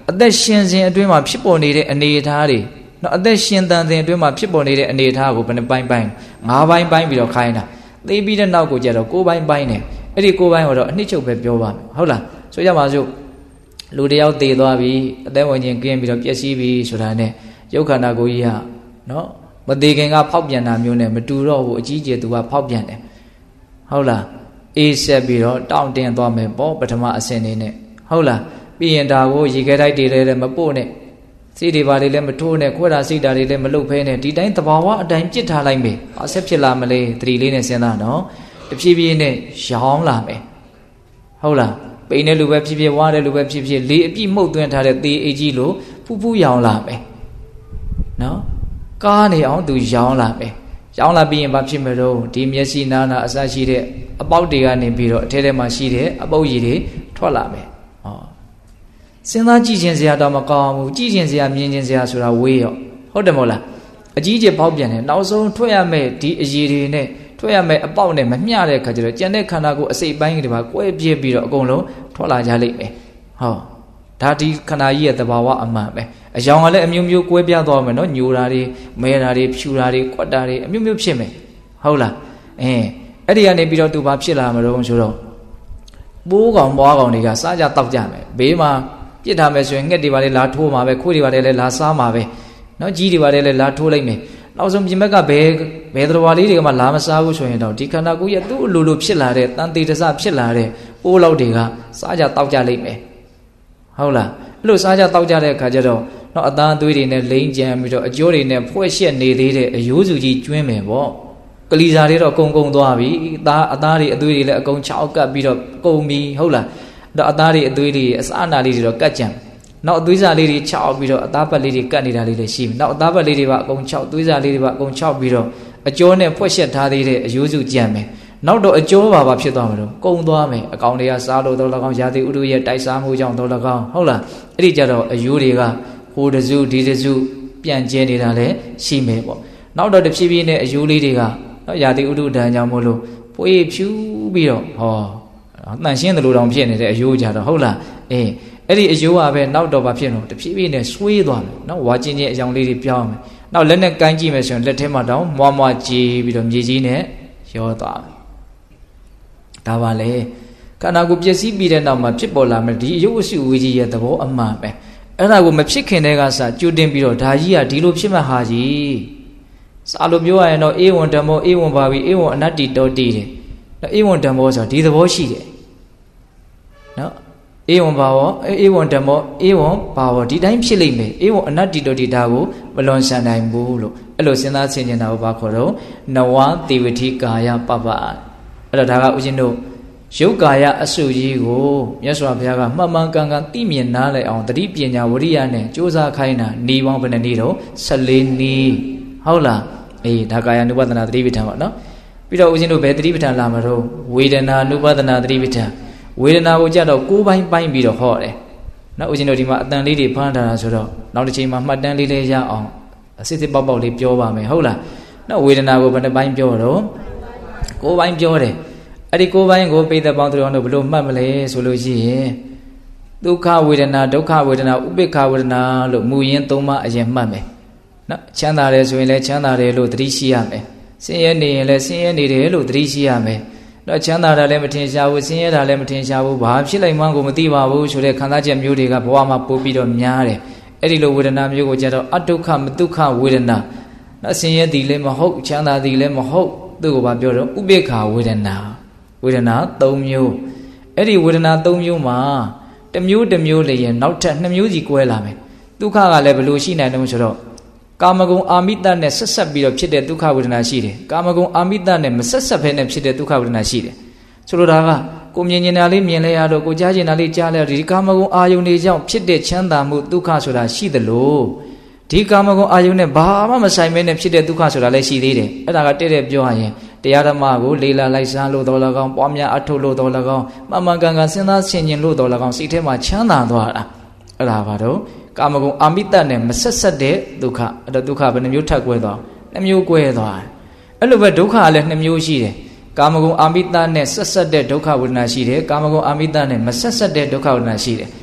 အသက်ရှင်စဉ်အတွင်းမှာဖြစ်ပေါ်နေတဲ့အနေအထားတွေနော်အသက်ရှင်တန်စဉ်အတွင်းမှာဖြစ်ပေါ်နေတဲ့အနေအထားကိုဘယ်နှပိုင်းပိုင်းငါးပိုင်းပိုင်းပြီးတော့ခိုင်းတာသိပြီးတဲ့နောက်ကိုကြတော့ကိုးပိုင်းပိုင်းနဲ့အဲ့ဒီကိုးပိုင်းကိုတော့အနှစ်ချုပ်ပဲပြောပါမယ်ဟုတ်လားဆိုကြပါစို့လူတယောက်တည်သွားပြီအသက်ဝင်ခြင်းကင်းပြီးတော့ပျက်စီးပြီဆိုတာနဲ့ရုပ်ခန္ဓာကိုယ်ကြီးဟာနော်မသေးခင်ကဖောက်ပြန်တာမျိုးနဲ့မတူတော့ဘူးအကြီးကျယ်သူကဖောက်ပြန်တယ်ဟုတ်လားအေးဆက်ပြီးတော့တောင့်တင်းသွားမယ်ပေါ့ပထမအဆင့်နေနဲ့ဟုတ်လားပြီးရင်ဒါကိုရေခဲတိုက်တွေလည်းမပို့နဲ့စိတ်တွေပါလေလည်းမထိုးနဲ့ခွဲတာစိတ်ဓာတ်တွေလည်းမလုတ်ဖဲနဲ့ဒီတိုင်းသဘာဝအတိုင်းပြစ်ထားလိုက်မယ်ဘာဆက်ဖြစ်လာမလဲသတိလေးနဲ့စဉ်းစားနော်တဖြည်းဖြည်းနဲ့ရောင်းလာမယ်ဟုတ်လားပိန်တဲ့လူပဲဖြစ်ဖြစ်ဝါတဲ့လူပဲဖြစ်ဖြစ်လေအပြည့်မှုတ်သွင်းထားတဲ့သေအိတ်ကြီးလိုဖူးဖူးရောင်းလာမယ်နော်ကားနေအောင်သူရောင်းလာမယ်ရောင်းလာပြီးရင်ဘာဖြစ်မလို့ဒီမျက်စိနာနာအစရှိတဲ့အပေါက်တွေကနေပြီးတော့အထဲထဲမှာရှိတဲ့အပုပ်ရည်တွေထွက်လာမယ်ဟောစဉ်းစားကြည့်ခြင်းစရာတော့မကောင်းဘူးကြည့်ခြင်းစရာမြင်ခြင်းစရာဆိုတာဝေးရောဟုတ်တယ်မဟုတ်လားအကြီးကျယ်ပေါက်ပြန်တယ်နောက်ဆုံးထွက်ရမယ်ဒီအရည်တွေနဲ့ထွက်ရမယ်အပေါက်နဲ့မမျှတဲ့ခါကျတော့ကျန်တဲ့ခန္ဓာကိုယ်အစိတ်ပိုင်းတွေပါကွဲပြဲပြီးတော့အကုန်လုံးထွက်လာကြလိမ့်မယ်ဟောဒါဒီခန္ဓာကြီးရဲ့သဘာဝအမှန်ပဲအယောင်ကလည်းအမျိုးမျိုးကွဲပြားသွားမယ်နော်ညိုတာတွေမဲတာတွေဖြူတာတွေကွက်တာတွေအမျိုးမျိုးဖြစ်မယ်ဟုတ်လားအင်းအဲ့ဒီကနေပြီးတော့သူဘာဖြစ်လာမလို့ဆိုတော့ပိုးကောင်ပွားကောင်တွေကစားကြတောက်ကြမယ်ဘေးမှာပြစ်ထားမယ်ဆိုရင်ငှက်တွေပါလေလာထိုးမှာပဲခွေးတွေပါလေလာစားမှာပဲနော်ကြီးတွေပါလေလာထိုးလိုက်မယ်နောက်ဆုံးပြင်ဘက်ကဘယ်ဘယ်တော်ဝါလေးတွေကမှလာမစားဘူးဆိုရင်တော့ဒီခန္ဓာကိုယ်ရဲ့သူ့အလိုလိုဖြစ်လာတဲ့တန်တေတစဖြစ်လာတဲ့ပိုးလောက်တွေကစားကြတောက်ကြလိမ့်မယ်ဟုတ်လားအဲ့လိုစားကြတောက်ကြတဲ့အခါကျတော့နော်အသားအသွေးတွေနဲ့လိမ့်ကြံပြီးတော့အကျိုးတွေနဲ့ဖွဲ့ရှက်နေသေးတဲ့အယိုးစုကြီးကျွင်းမယ်ပေါ့ကလီစာတွေတော့ကုံကုံသွားပြီအသားအသားတွေအသွေးတွေလည်းအကုန်ချောက်ကပ်ပြီးတော့ကုံပြီဟုတ်လားအဲ့တော့အသားတွေအသွေးတွေအစအနာလေးတွေတော့ကတ်ကြံနောက်အသွေးစာလေးတွေချောက်ပြီးတော့အသားပတ်လေးတွေကတ်နေတာလေးလည်းရှိပြီနောက်အသားပတ်လေးတွေပါအကုန်ချောက်သွေးစာလေးတွေပါအကုန်ချောက်ပြီးတော့အကျိုးနဲ့ဖွဲ့ရှက်ထားသေးတဲ့အယိုးစုကြံမယ်နောက်တော့အကျိုးပါပါဖြစ်သွားမှာတော့ကုံသွားမယ်အကောင်တွေကစားလို့တော့၎င်းရာသီဥတုရဲ့တိုက်စားမှုကြောင့်တော့၎င်းဟုတ်လားအဲ့ဒီကြတော့အယိုးတွေကဟိုတစုဒီတစုပြန့်ကျဲနေတာလည်းရှိမယ်ပေါ့နောက်တော့တဖြည်းဖြည်းနဲ့အယိုးလေးတွေကနော်ရာသီဥတုဒဏ်ကြောင့်မို့လို့ပွေးဖြူပြီးတော့ဟောတန်ရှင်းတယ်လို့တောင်ဖြစ်နေတဲ့အယိုးကြတော့ဟုတ်လားအေးအဲ့ဒီအယိုးကပဲနောက်တော့ဘာဖြစ်လို့တဖြည်းဖြည်းနဲ့ဆွေးသွားမယ်နော်ဝါချင်းချင်းအယောင်လေးတွေပြောင်းမယ်နောက်လက်နဲ့ကိုင်းကြည့်မယ်ဆိုရင်လက်ထဲမှာတောင်မွားမွားကြည်ပြီးတော့မြေကြီးနဲ့ရောသွားမယ်ဒါပါလေခန္ဓာကိုယ်ပျက်စီးပြီးတဲ့နောက်မှာဖြစ်ပေါ်လာမယ်ဒီအယုတ်အစုဝေကြီးရဲ့သဘောအမှန်ပဲအဲ့ဒါကိုမဖြစ်ခင်တည်းကစကြိုတင်ပြီးတော့ဒါကြီးကဒီလိုဖြစ်မှဟာကြီးစာလိုပြောရရင်တော့အေဝံဓမ္မောအေဝံဘာဝီအေဝံအနတ္တိတောတိတဲ့နော်အေဝံဓမ္မောဆိုတာဒီသဘောရှိတယ်နော်အေဝံဘာဝအေဝံဓမ္မောအေဝံဘာဝဒီတိုင်းဖြစ်လိမ့်မယ်အေဝံအနတ္တိတောတိဒါကိုမလွန်ဆန်နိုင်ဘူးလို့အဲ့လိုစဉ်းစားဆင်ခြင်တာကိုဘာခေါ်တော့နဝသေဝတိကာယပပအဲ့တော့ဒါကဦးဇင်းတို့ရုပ်ကာယအစုကြီးကိုမြတ်စွာဘုရားကမှန်မှန်ကန်ကန်သိမြင်နားလည်အောင်တတိပညာဝရိယနဲ့ကြိုးစားခိုင်းတာနေပေါင်းဘယ်နှနည်းတော့ဆယ်လေးနည်းဟုတ်လားအေးဒါကာယ ानु ပဒနာတတိပဋ္ဌာန်ပေါ့နော်ပြီးတော့ဦးဇင်းတို့ဘယ်တတိပဋ္ဌာန်လာမှာတော့ဝေဒနာ ानु ပဒနာတတိပဋ္ဌာန်ဝေဒနာကိုကြတော့ကိုးပိုင်းပိုင်းပြီးတော့ဟောတယ်နော်ဦးဇင်းတို့ဒီမှာအတန်လေးတွေဖမ်းထားတာဆိုတော့နောက်တစ်ချိန်မှာမှတ်တမ်းလေးလေးရအောင်အစစ်စစ်ပေါက်ပေါက်လေးပြောပါမယ်ဟုတ်လားနော်ဝေဒနာကိုဘယ်နှပိုင်းပြောတော့ကိုးပိုင်းပြောတယ်အဲ့ဒီကိုးပိုင်းကိုပိဋကပေါင်းသူတော်တို့ဘယ်လိုမှတ်မလဲဆိုလို့ရှိရင်ဒုက္ခဝေဒနာဒုက္ခဝေဒနာဥပိ္ပခဝေဒနာလို့မူရင်းသုံးပါအရင်မှတ်မယ်နော်ချမ်းသာတယ်ဆိုရင်လည်းချမ်းသာတယ်လို့သတိရှိရမယ်ဆင်းရဲနေရင်လည်းဆင်းရဲနေတယ်လို့သတိရှိရမယ်တော့ချမ်းသာတာလည်းမထင်ရှားဘူးဆင်းရဲတာလည်းမထင်ရှားဘူးဘာဖြစ်လိုက်မှန်းကိုမသိပါဘူးဆိုတဲ့ခံစားချက်မျိုးတွေကဘဝမှာပို့ပြီးတော့များတယ်အဲ့ဒီလိုဝေဒနာမျိုးကိုကြတော့အဒုက္ခမဒုက္ခဝေဒနာနော်ဆင်းရဲသည်လည်းမဟုတ်ချမ်းသာသည်လည်းမဟုတ်သူ့ကိုဘာပြောတော့ဥပိ္ပခဝေဒနာဝေဒနာ၃မျိုးအဲ့ဒီဝေဒနာ၃မျိုးမှာတစ်မျိုးတစ်မျိုးလည်းရင်နောက်ထပ်နှစ်မျိုးစီကွဲလာမယ်ဒုက္ခကလည်းဘယ်လိုရှိနိုင်တယ်ဆိုတော့ကာမဂုဏ်အာမိတနဲ့ဆက်ဆက်ပြီးတော့ဖြစ်တဲ့ဒုက္ခဝေဒနာရှိတယ်ကာမဂုဏ်အာမိတနဲ့မဆက်ဆက်ဘဲနဲ့ဖြစ်တဲ့ဒုက္ခဝေဒနာရှိတယ်ဆိုလိုတာကကိုမြင်ကျင်တာလေးမြင်လဲရတော့ကိုကြားကျင်တာလေးကြားလဲရတော့ဒီကာမဂုဏ်အာယုန်တွေကြောင့်ဖြစ်တဲ့ချမ်းသာမှုဒုက္ခဆိုတာရှိသလိုဒီကာမဂုဏ်အာယုန်နဲ့ဘာမှမဆိုင်မဲနဲ့ဖြစ်တဲ့ဒုက္ခဆိုတာလည်းရှိသေးတယ်အဲ့ဒါကတဲ့တဲ့ပြောရရင်တရားဓမ္မကိုလေလာလိုက်စားလို့တော်၎င်းပွားများအထုတ်လို့တော်၎င်းမှန်မှန်ကန်ကန်စဉ်းစားဆင်ခြင်လို့တော်၎င်းစိတ်ထဲမှာချမ်းသာသွားတာအဲ့ဒါပါတော့ကာမဂုဏ်အာမိတနဲ့မဆက်ဆက်တဲ့ဒုက္ခအဲ့တော့ဒုက္ခဘယ်နှမျိုးထပ်ကွဲသွားနှမျိုးကွဲသွားအဲ့လိုပဲဒုက္ခကလည်းနှမျိုးရှိတယ်ကာမဂုဏ်အာမိတနဲ့ဆက်ဆက်တဲ့ဒုက္ခဝေဒနာရှိတယ်ကာမဂုဏ်အာမိတနဲ့မဆက်ဆက်တဲ့ဒုက္ခဝေဒနာရှိတယ်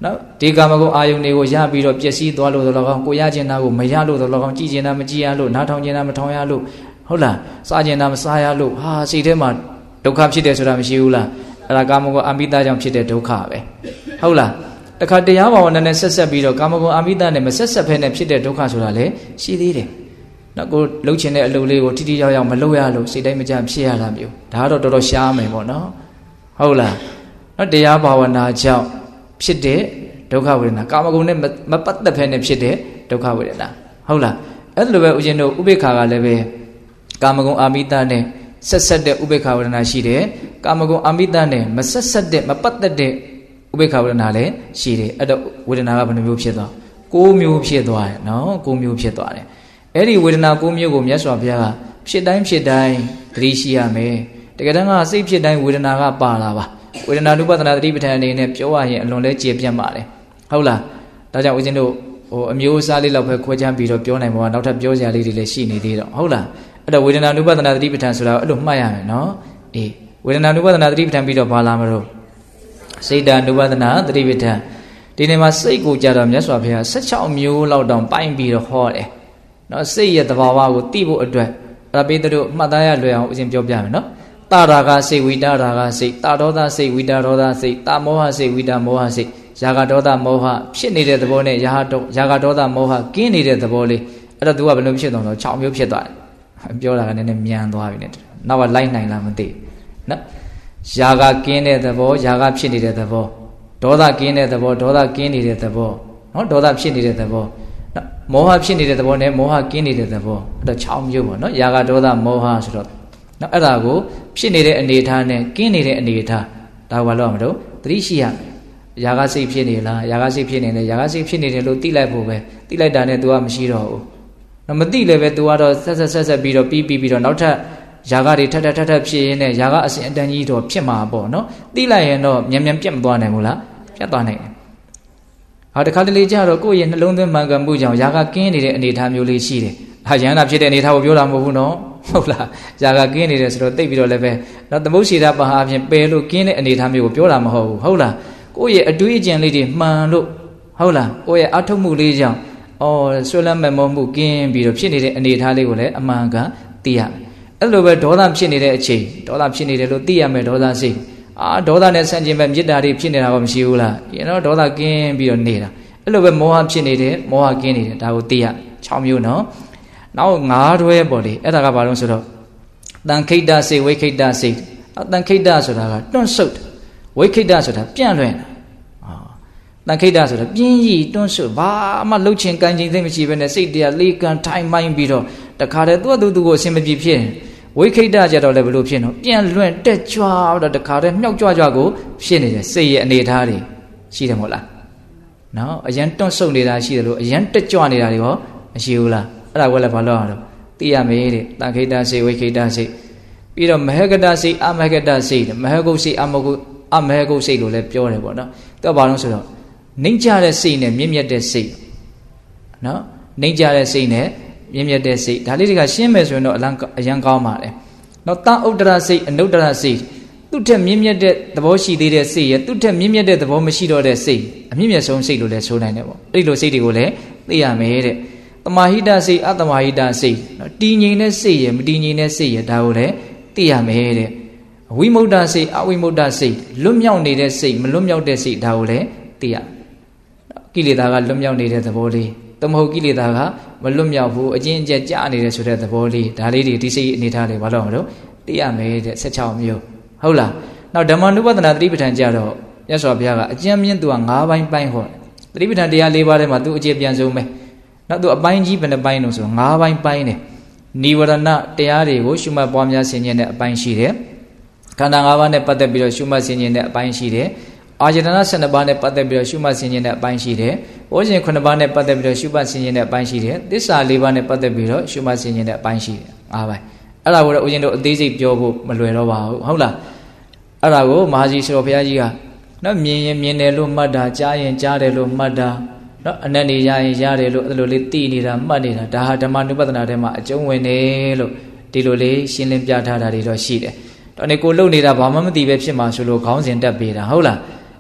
နော်ဒီကာမဂုဏ်အာယုန်တွေကိုရပြီးတော့ပျက်စီးသွားလို့တော့ကောင်းကိုရကျင်တာကိုမရလို့တော့ကောင်းကြည်ကျင်တာမကြည်ရလို့နားထောင်ကျင်တာမထောင်ရလို့ဟုတ်လားစားကျင်တာမစားရလို့ဟာစိတ်ထဲမှာဒုက္ခဖြစ်တယ်ဆိုတာမရှိဘူးလားအဲ့ဒါကာမဂုဏ်အာမိတကြောင့်ဖြစ်တဲ့ဒုက္ခပဲဟုတ်လားတခါတရားဘာဝနာနဲ့ဆက်ဆက်ပြီးတော့ကာမဂုဏ်အာမိတနဲ့မဆက်ဆက်ဖဲနဲ့ဖြစ်တဲ့ဒုက္ခဆိုတာလည်းရှိသေးတယ်နော်ကိုလှုပ်ချင်တဲ့အလုပ်လေးကိုတိတိယောက်ယောက်မလုပ်ရလို့စိတ်တိုင်းမကြဖြစ်ရတာမျိုးဒါကတော့တော်တော်ရှားမယ်ပေါ့နော်ဟုတ်လားနော်တရားဘာဝနာကြောင့်ဖြစ်တဲ့ဒုက္ခဝေဒနာကာမဂုဏ်နဲ့မပတ်သက်ဖဲနဲ့ဖြစ်တဲ့ဒုက္ခဝေဒနာဟုတ်လားအဲ့လိုပဲဦးဇင်းတို့ဥပေက္ခကလည်းပဲကာမဂုဏ်အာမိတနဲ့ဆက်ဆက်တဲ့ဥပေက္ခဝေဒနာရှိတယ်ကာမဂုဏ်အာမိတနဲ့မဆက်ဆက်တဲ့မပတ်သက်တဲ့ဥပေက္ခဝေဒနာလည်းရှိတယ်အဲ့တော့ဝေဒနာကဘယ်နှမျိုးဖြစ်သွား၉မျိုးဖြစ်သွားတယ်နော်၉မျိုးဖြစ်သွားတယ်အဲ့ဒီဝေဒနာ၉မျိုးကိုမြတ်စွာဘုရားကဖြစ်တိုင်းဖြစ်တိုင်းသတိရှိရမယ်တကယ်တမ်းကစိတ်ဖြစ်တိုင်းဝေဒနာကပါလာပါဝေဒနာနုပဒနာသတိပဋ္ဌာန်အနေနဲ့ပြောရရင်အလွန်လဲကျေပြတ်ပါတယ်ဟုတ်လားဒါကြောင့်ဦးဇင်းတို့ဟိုအမျိုးအစားလေးလောက်ပဲခွဲခြားပြီးတော့ပြောနိုင်မှာနောက်ထပ်ပြောစရာလေးတွေလည်းရှိနေသေးတော့ဟုတ်လားအဲ့တော့ဝေဒနာနုပဒနာသတိပဋ္ဌာန်ဆိုတာအဲ့လိုမှတ်ရမယ်နော်အေးဝေဒနာနုပဒနာသတိပဋ္ဌာန်ပြီးတော့ဘာလာမလို့စိတ်ဓာနုပဒနာသတိပဋ္ဌာန်ဒီနေ့မှာစိတ်ကိုကြတော့မြတ်စွာဘုရား၁၆မျိုးလောက်တောင်ပိုင်းပြီးတော့ဟောတယ်နော်စိတ်ရဲ့သဘာဝကိုသိဖို့အတွက်အဲ့ဒါပေးတို့မှတ်သားရလွယ်အောင်ဦးဇင်းပြောပြမယ်နော်တာရာဂစိတ်ဝိတာရာဂစိတ်တာဒေါသစိတ်ဝိတာဒေါသစိတ်တာမောဟစိတ်ဝိတာမောဟစိတ်ယာဂဒေါသမောဟဖြစ်နေတဲ့သဘောနဲ့ယာဟယာဂဒေါသမောဟကင်းနေတဲ့သဘောလေးအဲ့တော့ तू ကဘယ်လိုဖြစ်သွားတော့၆မျိုးဖြစ်သွားတယ်ပြောတာကနည်းနည်းမြန်သွားပြီနဲ့နောက်ကလိုက်နိုင်လားမသိနော်ယာဂကင်းတဲ့သဘောယာဂဖြစ်နေတဲ့သဘောဒေါသကင်းတဲ့သဘောဒေါသကင်းနေတဲ့သဘောနော်ဒေါသဖြစ်နေတဲ့သဘောနော်မောဟဖြစ်နေတဲ့သဘောနဲ့မောဟကင်းနေတဲ့သဘောအဲ့တော့၆မျိုးပေါ့နော်ယာဂဒေါသမောဟဆိုတော့နော်အဲ့ဒါကိုဖြစ်နေတဲ့အနေအထားနဲ့ကင်းနေတဲ့အနေအထားဒါကဘာလို့မလို့သတိရှိရမယ်ယာဂစိတ်ဖြစ်နေလားယာဂစိတ်ဖြစ်နေတယ်ယာဂစိတ်ဖြစ်နေတယ်လို့သိလိုက်ဖို့ပဲသိလိုက်တာနဲ့ तू ကမရှိတော့ဘူးနော်မသိလည်းပဲ तू ကတော့ဆက်ဆက်ဆက်ဆက်ပြီးတော့ပြီးပြီးပြီးတော့နောက်ထပ်ယာဂတွေထပ်ထပ်ထပ်ထပ်ဖြစ်ရင်းနဲ့ယာဂအစဉ်အတန်းကြီးတော့ဖြစ်မှာပေါ့နော်သိလိုက်ရင်တော့မြန်မြန်ပြတ်မသွားနိုင်ဘူးလားပြတ်သွားနိုင်တယ်ဟာတခါတလေကျတော့ကိုယ့်ရဲ့နှလုံးသွင်းမှန်ကန်မှုကြောင့်ယာဂကင်းနေတဲ့အနေအထားမျိုးလေးရှိတယ်ဟာယန္တာဖြစ်တဲ့အနေအထားကိုပြောတာမဟုတ်ဘူးနော်ဟုတ်လားယာဂကင်းနေတယ်ဆိုတော့သိပြီးတော့လည်းပဲနော်သမုတ်ရှိတာပါအပြင်ပယ်လို့ကင်းတဲ့အနေအထားမျိုးကိုပြောတာမဟုတ်ဘူးဟုတ်လားကိုယ့်ရဲ့အတွေးအကြံလေးတွေမှန်လို့ဟုတ်လားကိုယ့်ရဲ့အထုတ်မှုလေးကြောင့်အော်ဆွေးလန်းမဲ့မောမှုကင်းပြီးတော့ဖြစ်နေတဲ့အနေအထားလေးကိုလည်းအမှန်ကန်သိရမယ်အဲ့လိုပဲဒေါသဖြစ်နေတဲ့အချိန်ဒေါသဖြစ်နေတယ်လို့သိရမယ်ဒေါသစိတ်အာဒေါသနဲ့ဆန့်ကျင်ဘက်မေတ္တာတွေဖြစ်နေတာကမရှိဘူးလားရင်တော့ဒေါသကင်းပြီးတော့နေတာအဲ့လိုပဲမောဟဖြစ်နေတယ်မောဟကင်းနေတယ်ဒါကိုသိရ၆မျိုးနော်နောက်ငါးတွဲပေါ့လေအဲ့ဒါကဘာလို့ဆိုတော့တန်ခိတ္တစိတ်ဝိခိတ္တစိတ်တန်ခိတ္တဆိုတာကတွန့်ဆုတ်ဝိခိတ္တဆိုတာပြန့်လွင့်တာတန်ခိတ္တဆိုတာပြင်းရီတွန့်ဆုတ်ဘာမှလှုပ်ချင်ကန်ချင်သိမရှိဘဲနဲ့စိတ်တရားလေးကန်ထိုင်မိုင်းပြီးတော့တခါတည်းသူ့အတူသူ့ကိုအဆင်မပြေဖြစ်ဝိခိတ္တကြတော့လည်းဘယ်လိုဖြစ်နော်ပြန့်လွင့်တက်ကြွတော့တခါတည်းမြောက်ကြွကြွကိုဖြစ်နေတယ်စိတ်ရဲ့အနေအထားတွေရှိတယ်မဟုတ်လားနော်အရန်တွန့်ဆုတ်နေတာရှိတယ်လို့အရန်တက်ကြွနေတာတွေရောမရှိဘူးလားအဲ့ဒါကလည်းဘာလို့အောင်လို့သိရမယ်တဲ့တန်ခိတ္တစိတ်ဝိခိတ္တစိတ်ပြီးတော့မဟကတစိတ်အမဟကတစိတ်မဟကုတ်စိတ်အမကုတ်အမဟကုတ်စိတ်လို့လည်းပြောတယ်ပေါ့နော်သူကဘာလို့ဆိုတော့နှိမ့်ကြတဲ့စိတ်နဲ့မြင့်မြတ်တဲ့စိတ်နော်နှိမ့်ကြတဲ့စိတ်နဲ့မြင့်မြတ်တဲ့စိတ်ဒါလေးတွေကရှင်းမယ်ဆိုရင်တော့အလံအရန်ကောင်းပါလေနော်တန်ဥဒ္ဒရာစိတ်အနုဒ္ဒရာစိတ်သူ့ထက်မြင့်မြတ်တဲ့သဘောရှိသေးတဲ့စိတ်ရဲ့သူ့ထက်မြင့်မြတ်တဲ့သဘောမရှိတော့တဲ့စိတ်အမြင့်မြတ်ဆုံးစိတ်လို့လည်းဆိုနိုင်တယ်ပေါ့အဲ့ဒီလိုစိတ်တွေကိုလည်းသိရမယ်တဲ့တမာဟိတစိတ်အတမာဟိတစိတ်နော်တည်ငြိမ်တဲ့စိတ်ရဲ့မတည်ငြိမ်တဲ့စိတ်ရဲ့ဒါကိုလည်းသိရမယ်တဲ့ဝိမု ക്ത စိတ်အဝိမု ക്ത စိတ်လွတ်မြောက်နေတဲ့စိတ်မလွတ်မြောက်တဲ့စိတ်ဒါကိုလည်းသိရကိလေသာကလွတ်မြောက်နေတဲ့သဘောလေးသမဟုတ်ကိလေသာကမလွတ်မြောက်ဘူးအကျဉ်းအကျက်ကြာနေတဲ့ဆိုတဲ့သဘောလေးဒါလေးတွေဒီစိတ်အနေထားလေးဘာလို့မလို့သိရမယ်တဲ့၁၆မျိုးဟုတ်လားနောက်ဓမ္မနုပဒနာသတိပဋ္ဌာန်ကြတော့မြတ်စွာဘုရားကအကျဉ်းမြင့်သူက၅ပိုင်းပိုင်းဟောသတိပဋ္ဌာန်တရား၄ပါးထဲမှာသူအကျဉ်းပြန်ဆုံးပဲနောက်သူအပိုင်းကြီးဘယ်နှပိုင်းလို့ဆို၅ပိုင်းပိုင်းတယ်နိဝရဏတရားတွေကိုရှုမှတ်ပွားများဆင်ခြင်တဲ့အပိုင်းရှိတယ်ခန္ဓာ၅ပါးနဲ့ပတ်သက်ပြီးတော့ရှုမှတ်ဆင်ခြင်တဲ့အပိုင်းရှိတယ်အာယတနာ၁၂ပါးနဲ့ပတ်သက်ပြီးတော့ရှုမှတ်ဆင်ခြင်တဲ့အပိုင်းရှိတယ်ဝိဇ္ဇင်ခုနှစ်ပါးနဲ့ပတ်သက်ပြီးတော့ရှုမှတ်ဆင်ခြင်တဲ့အပိုင်းရှိတယ်သစ္စာ၄ပါးနဲ့ပတ်သက်ပြီးတော့ရှုမှတ်ဆင်ခြင်တဲ့အပိုင်းရှိတယ်၅ပိုင်းအဲ့ဒါကိုတော့ဦးဇင်းတို့အသေးစိတ်ပြောဖို့မလွယ်တော့ပါဘူးဟုတ်လားအဲ့ဒါကိုမဟာကြီးဆိုတော်ဘုရားကြီးကနော်မြင်ရင်မြင်တယ်လို့မှတ်တာကြားရင်ကြားတယ်လို့မှတ်တာနော်အနက်နေရရင်ရတယ်လို့အဲ့လိုလေးသိနေတာမှတ်နေတာဒါဟာဓမ္မနုပဒနာထဲမှာအကျုံးဝင်တယ်လို့ဒီလိုလေးရှင်းလင်းပြထားတာတွေတော့ရှိတယ်တော်နေကိုလုံနေတာဘာမှမသိပဲဖြစ်မှာဆိုလို့ခေါင်းစဉ်တက်ပေးတာဟုတ်လား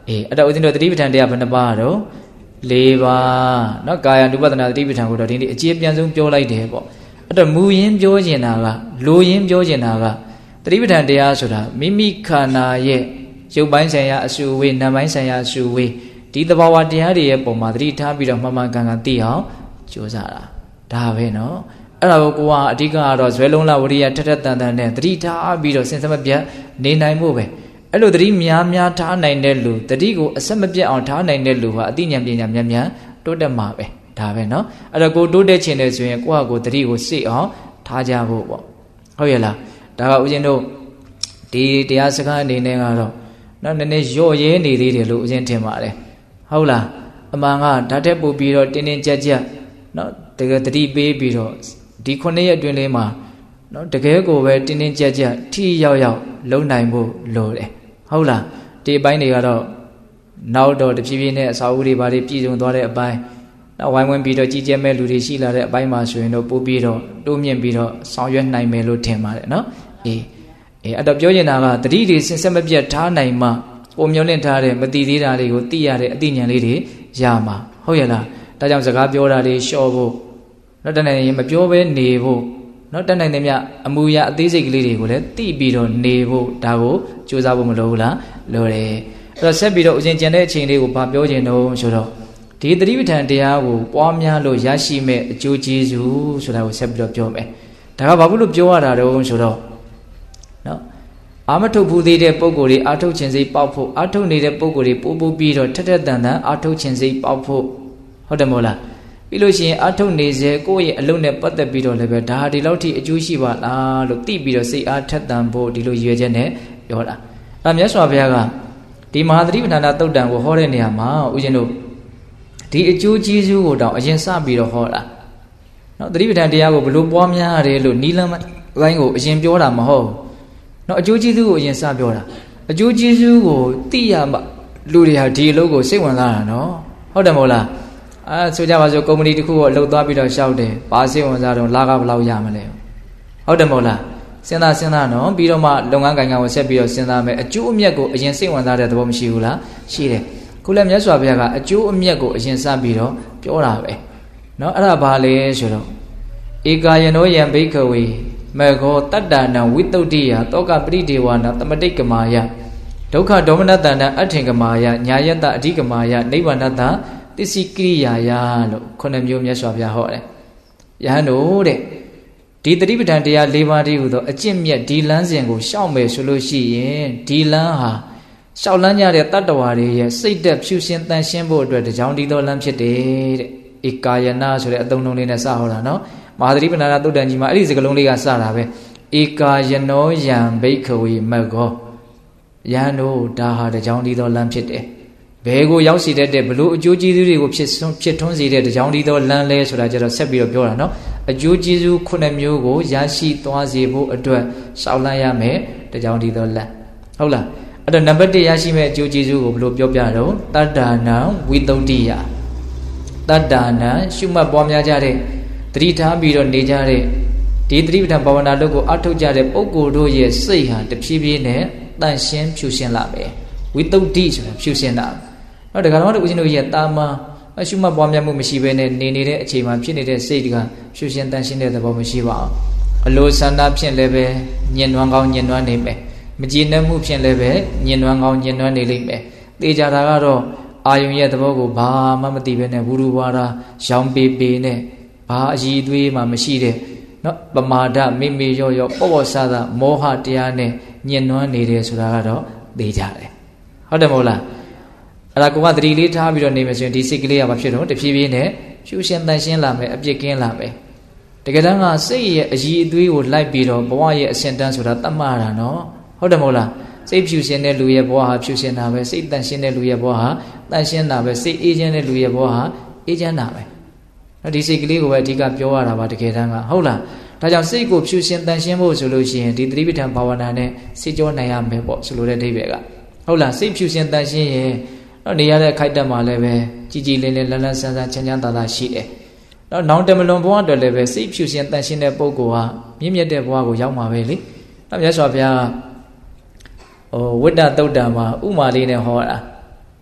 အေးအဲ့တော့ဦးဇင်းတို့သတိပဋ္ဌာန်တရားဘယ်နှပါးတော့၄ပါးเนาะကာယ ानु ပဒနာသတိပဋ္ဌာန်ကိုတော့ဒီနေ့အကျဉ်းပြန်ဆုံးပြောလိုက်တယ်ပေါ့အဲ့တော့မူရင်းပြောကျင်တာကလိုရင်းပြောကျင်တာကသတိပဋ္ဌာန်တရားဆိုတာမိမိခန္ဓာရဲ့ရုပ်ပိုင်းဆိုင်ရာအစုဝေးနာမ်ပိုင်းဆိုင်ရာအစုဝေးဒီသဘာဝတရားတွေရဲ့ပုံမှာသတိထားပြီးတော့မှန်မှန်ကန်ကန်သိအောင်ကြိုးစားတာဒါပဲเนาะအဲ့ဒါကိုကိုကအဓိကကတော့ဇွဲလုံးလာဝရိယထက်ထက်တန်တန်နဲ့သတိထားပြီးတော့စဉ်စမပြတ်နေနိုင်ဖို့ပဲအဲ့လိုသတိများများထားနိုင်တဲ့လူသတိကိုအဆက်မပြတ်အောင်ထားနိုင်တဲ့လူဟာအသိဉာဏ်ပညာများများတိုးတက်မှာပဲဒါပဲเนาะအဲ့တော့ကိုတိုးတက်ခြင်းနဲ့ဆိုရင်ကိုယ့်ဟာကိုယ်သတိကိုစိတ်အောင်ထားကြဖို့ပေါ့ဟုတ်ရဲ့လားဒါကဦးဇင်းတို့ဒီတရားစကားအနေနဲ့ကတော့နော်နည်းနည်းရော့ရဲနေသေးတယ်လို့ဦးဇင်းထင်ပါတယ်ဟုတ်လားအမှန်ကဓာတ်ထက်ပို့ပြီးတော့တင်းတင်းကြပ်ကြပ်နော်တကယ်သတိပေးပြီးတော့ဒီခုနှစ်ရက်အတွင်းလေးမှာနော်တကယ်ကိုပဲတင်းတင်းကြပ်ကြပ်ထိရောက်ရောက်လုံနိုင်ဖို့လိုတယ်ဟုတ်လားဒီအပိုင်းတွေကတော့နောက်တော့တဖြည်းဖြည်းနဲ့အစာအုပ်တွေဘာတွေပြည်စုံသွားတဲ့အပိုင်းနောက်ဝိုင်းဝန်းပြီးတော့ကြီးကျယ်မဲ့လူတွေရှိလာတဲ့အပိုင်းမှာဆိုရင်တော့ပို့ပြီးတော့တိုးမြင့်ပြီးတော့ဆောင်ရွက်နိုင်မယ်လို့ထင်ပါတယ်နော်အေးအေးအဲ့တော့ပြောချင်တာကတတိတွေစဉ်ဆက်မပြတ်ထားနိုင်မှပုံမျောလင့်ထားတဲ့မတိသေးတာတွေကိုသိရတဲ့အသိဉာဏ်လေးတွေရမှာဟုတ်ရဲ့လားဒါကြောင့်စကားပြောတာတွေရှော့ဖို့နော်တနိုင်ရင်မပြောဘဲနေဖို့နော်တနိုင်တယ်မြအမူအရာအသေးစိတ်ကလေးတွေကိုလည်းသိပြီးတော့နေဖို့ဒါကိုကြိုးစားဖို့မလိုဘူးလားလိုတယ်အဲ့တော့ဆက်ပြီးတော့ဦးဇင်းကျန်တဲ့အချိန်လေးကိုဗာပြောချင်တော့ဆိုတော့ဒီသတိပဋ္ဌာန်တရားကိုပွားများလို့ရရှိမဲ့အကျိုးကျေးဇူးဆိုတာကိုဆက်ပြီးတော့ပြောမယ်ဒါကဘာဖြစ်လို့ပြောရတာတုံးဆိုတော့နော်အာမထုတ်ဘူးသေးတဲ့ပုံကိုယ်တွေအာထုတ်ခြင်းစိတ်ပေါက်ဖို့အာထုတ်နေတဲ့ပုံကိုယ်တွေပို့ပို့ပြီးတော့ထက်ထက်တန်တန်အာထုတ်ခြင်းစိတ်ပေါက်ဖို့ဟုတ်တယ်မို့လားပြီးလို့ရှိရင်အာထုတ်နေစေကိုယ့်ရဲ့အလုပ်နဲ့ပတ်သက်ပြီးတော့လည်းပဲဒါဒီလောက်ထိအကျိုးရှိပါလားလို့သိပြီးတော့စိတ်အားထက်သန်ဖို့ဒီလိုရွေချက်နဲ့ပြောတာအဲမြတ်စွာဘုရားကဒီမဟာသတိပဋ္ဌာန်သုတ်တံကိုဟောတဲ့နေရာမှာဦးဇင်းတို့ဒီအကျိုးကျေးဇူးကိုတောင်အရင်စပြီးတော့ဟောတာနော်သတိပဋ္ဌာန်တရားကိုဘလို့ပွားများရတယ်လို့နီလန်းပိုင်းကိုအရင်ပြောတာမဟုတ်နော်အကျိုးကျေးဇူးကိုအရင်စပြောတာအကျိုးကျေးဇူးကိုသိရမှလူတွေဟာဒီအလုပ်ကိုစိတ်ဝင်စားတာနော်ဟုတ်တယ်မဟုတ်လားအဲဆိုကြပါစို့ကုမ္ပဏီတစ်ခုကိုအလုပ်သွားပြီးတော့ရှောက်တယ်ဘာစိတ်ဝင်စားတော့လာကဘယ်လောက်ရမလဲဟုတ်တယ်မဟုတ်လားစဉ်းစားစဉ်းစားနော်ပြီးတော့မှလုပ်ငန်းကိုင်ကံကိုဆက်ပြီးတော့စဉ်းစားမယ်အကျိုးအမြတ်ကိုအရင်စိတ်ဝင်စားတဲ့သဘောမရှိဘူးလားရှိတယ်ခုလည်းမြတ်စွာဘုရားကအကျိုးအမြတ်ကိုအရင်စပြီးတော့ပြောတာပဲเนาะအဲ့ဒါဘာလဲဆိုတော့ဧကာယနောယံဘိက္ခဝေမေဃောတတ္တနံဝိတုဒ္ဓိယတောကပရိဒေဝနာသမတိကမာယဒုက္ခဒေါမနတန္တအထင်ကမာယညာယတ္တအဓိကမာယနိဗ္ဗာနတ္တသစ္စည်းကိရိယာယလို့ခုနှစ်မျိုးမြတ်စွာဘုရားဟောတယ်ယဟန်တို့တဲ့ဒီတတိပဋ္ဌာန်တရား၄ပါးတည်းဟူသောအကျင့်မြတ်ဒီလမ်းစဉ်ကိုရှောက်မယ်ဆိုလို့ရှိရင်ဒီလမ်းဟာရှောက်လန်းကြတဲ့တတ္တဝါတွေရဲ့စိတ်သက်ဖြူရှင်တန်ရှင်းဖို့အတွက်ကြောင်းဒီတော်လမ်းဖြစ်တယ်တဲ့ဧကာယနာဆိုတဲ့အသုံးလုံးလေးနဲ့စဟောတာနော်မဟာသတိပဋ္ဌာန်သုတ်တံကြီးမှာအဲ့ဒီစကားလုံးလေးကစတာပဲဧကာယနောယံဘိက္ခဝေမဂ္ဂောယဟန်တို့ဒါဟာကြောင်းဒီတော်လမ်းဖြစ်တယ်ဘယ်ကိုရောက်စီတတ်တဲ့ဘလို့အကျိုးကျေးဇူးတွေကိုဖြစ်ဖြစ်ထွန်းစေတဲ့ကြောင်းဒီတော်လမ်းလဲဆိုတာကျတော့ဆက်ပြီးတော့ပြောတာနော်အကျိုးကျေးဇူးခုနှစ်မျိုးကိုရရှိသွားစေဖို့အတွက်ရှောက်လန်းရမယ်ကြောင်းဒီတော်လမ်းဟုတ်လားအဲ့တော့နံပါတ်၁ရရှိမဲ့အကျိုးကျေးဇူးကိုဘလို့ပြောပြတော့တတ္တာနံဝိတုဒ္ဓိယတတ္တာနံရှုမှတ်ပွားများကြတဲ့သတိထားပြီးတော့နေကြတဲ့ဒီသတိပဋ္ဌာန်ဘာဝနာလုပ်ကိုအထောက်ကြတဲ့ပုဂ္ဂိုလ်တို့ရဲ့စိတ်ဟာတဖြည်းဖြည်းနဲ့တန့်ရှင်းဖြူရှင်းလာမယ်ဝိတုဒ္ဓိဆိုတာဖြူရှင်းတာနော်ဒါကတော့ဦးဇင်းတို့ရဲ့တာမန်အရှုမှတ်ပွားများမှုမရှိဘဲနဲ့နေနေတဲ့အချိန်မှာဖြစ်နေတဲ့စိတ်ကဖြူရှင်းတန့်ရှင်းတဲ့သဘောမရှိပါဘူးအလိုဆန္ဒဖြင့်လည်းပဲညင်နွမ်းကောင်းညင်နွမ်းနေမယ်မကြည်နပ်မှုဖြင့်လည်းပဲညင်နွမ်းကောင်းညင်နွမ်းနေလိမ့်မယ်တေချာတာကတော့အာယုံရဲ့သဘောကိုဘာမှမသိဘဲနဲ့ဝူရူဝါဒရောင်ပေပေနဲ့ဘာအည်သွေးမှမရှိတဲ့နော်ပမာဒမိမိရော့ရော့ပေါ့ပေါ့ဆာဆာမောဟတရားနဲ့ညင်နွမ်းနေတယ်ဆိုတာကတော့သိကြတယ်ဟုတ်တယ်မဟုတ်လားအဲ့ဒါကိုကသတိလေးထားပြီးတော့နေမယ်ဆိုရင်ဒီစိတ်ကလေးကဘာဖြစ်တော့တဖြည်းဖြည်းနဲ့ဖြူရှင်တန်ရှင်းလာမယ်အပြစ်ကင်းလာမယ်တကယ်တမ်းကစိတ်ရဲ့အည်အသွေးကိုလိုက်ပြီးတော့ဘဝရဲ့အစဉ်တန်းဆိုတာတတ်မှတ်တာနော်ဟုတ်တယ်မဟုတ်လားစိတ်ဖြူရှင်တဲ့လူရဲ့ဘဝဟာဖြူရှင်တာပဲစိတ်တန်ရှင်းတဲ့လူရဲ့ဘဝဟာတန်ရှင်းတာပဲစိတ်အေးချမ်းတဲ့လူရဲ့ဘဝဟာအေးချမ်းတာပဲဒီစိတ်ကလေးကိုပဲအဓိကပြောရတာပါတကယ်တမ်းကဟုတ်လားဒါကြောင့်စိတ်ကိုဖြူရှင်တန်ရှင်းဖို့ဆိုလို့ရှိရင်ဒီသတိပဋ္ဌာန်ဘာဝနာနဲ့စိတ်ကြောနိုင်ရမယ်ပေါ့ဆိုလိုတဲ့အဓိပ္ပာယ်ကဟုတ်လားစိတ်ဖြူရှင်တန်ရှင်းရင်တော့နေရတဲ့ခိုက်တက်မှာလည်းပဲကြည်ကြည်လင်းလင်းလန်းလန်းဆန်းဆန်းချမ်းချမ်းသာသာရှိတယ်တော့နောင်တမလွန်ဘဝအတွက်လည်းပဲစိတ်ဖြူရှင်တန်ရှင်းတဲ့ပုဂ္ဂိုလ်ဟာမြင့်မြတ်တဲ့ဘဝကိုရောက်မှာပဲလေတော့မြတ်စွာဘုရားဟိုဝိတ္တသုတ်တံမှာဥမာလေးနဲ့ဟောတာ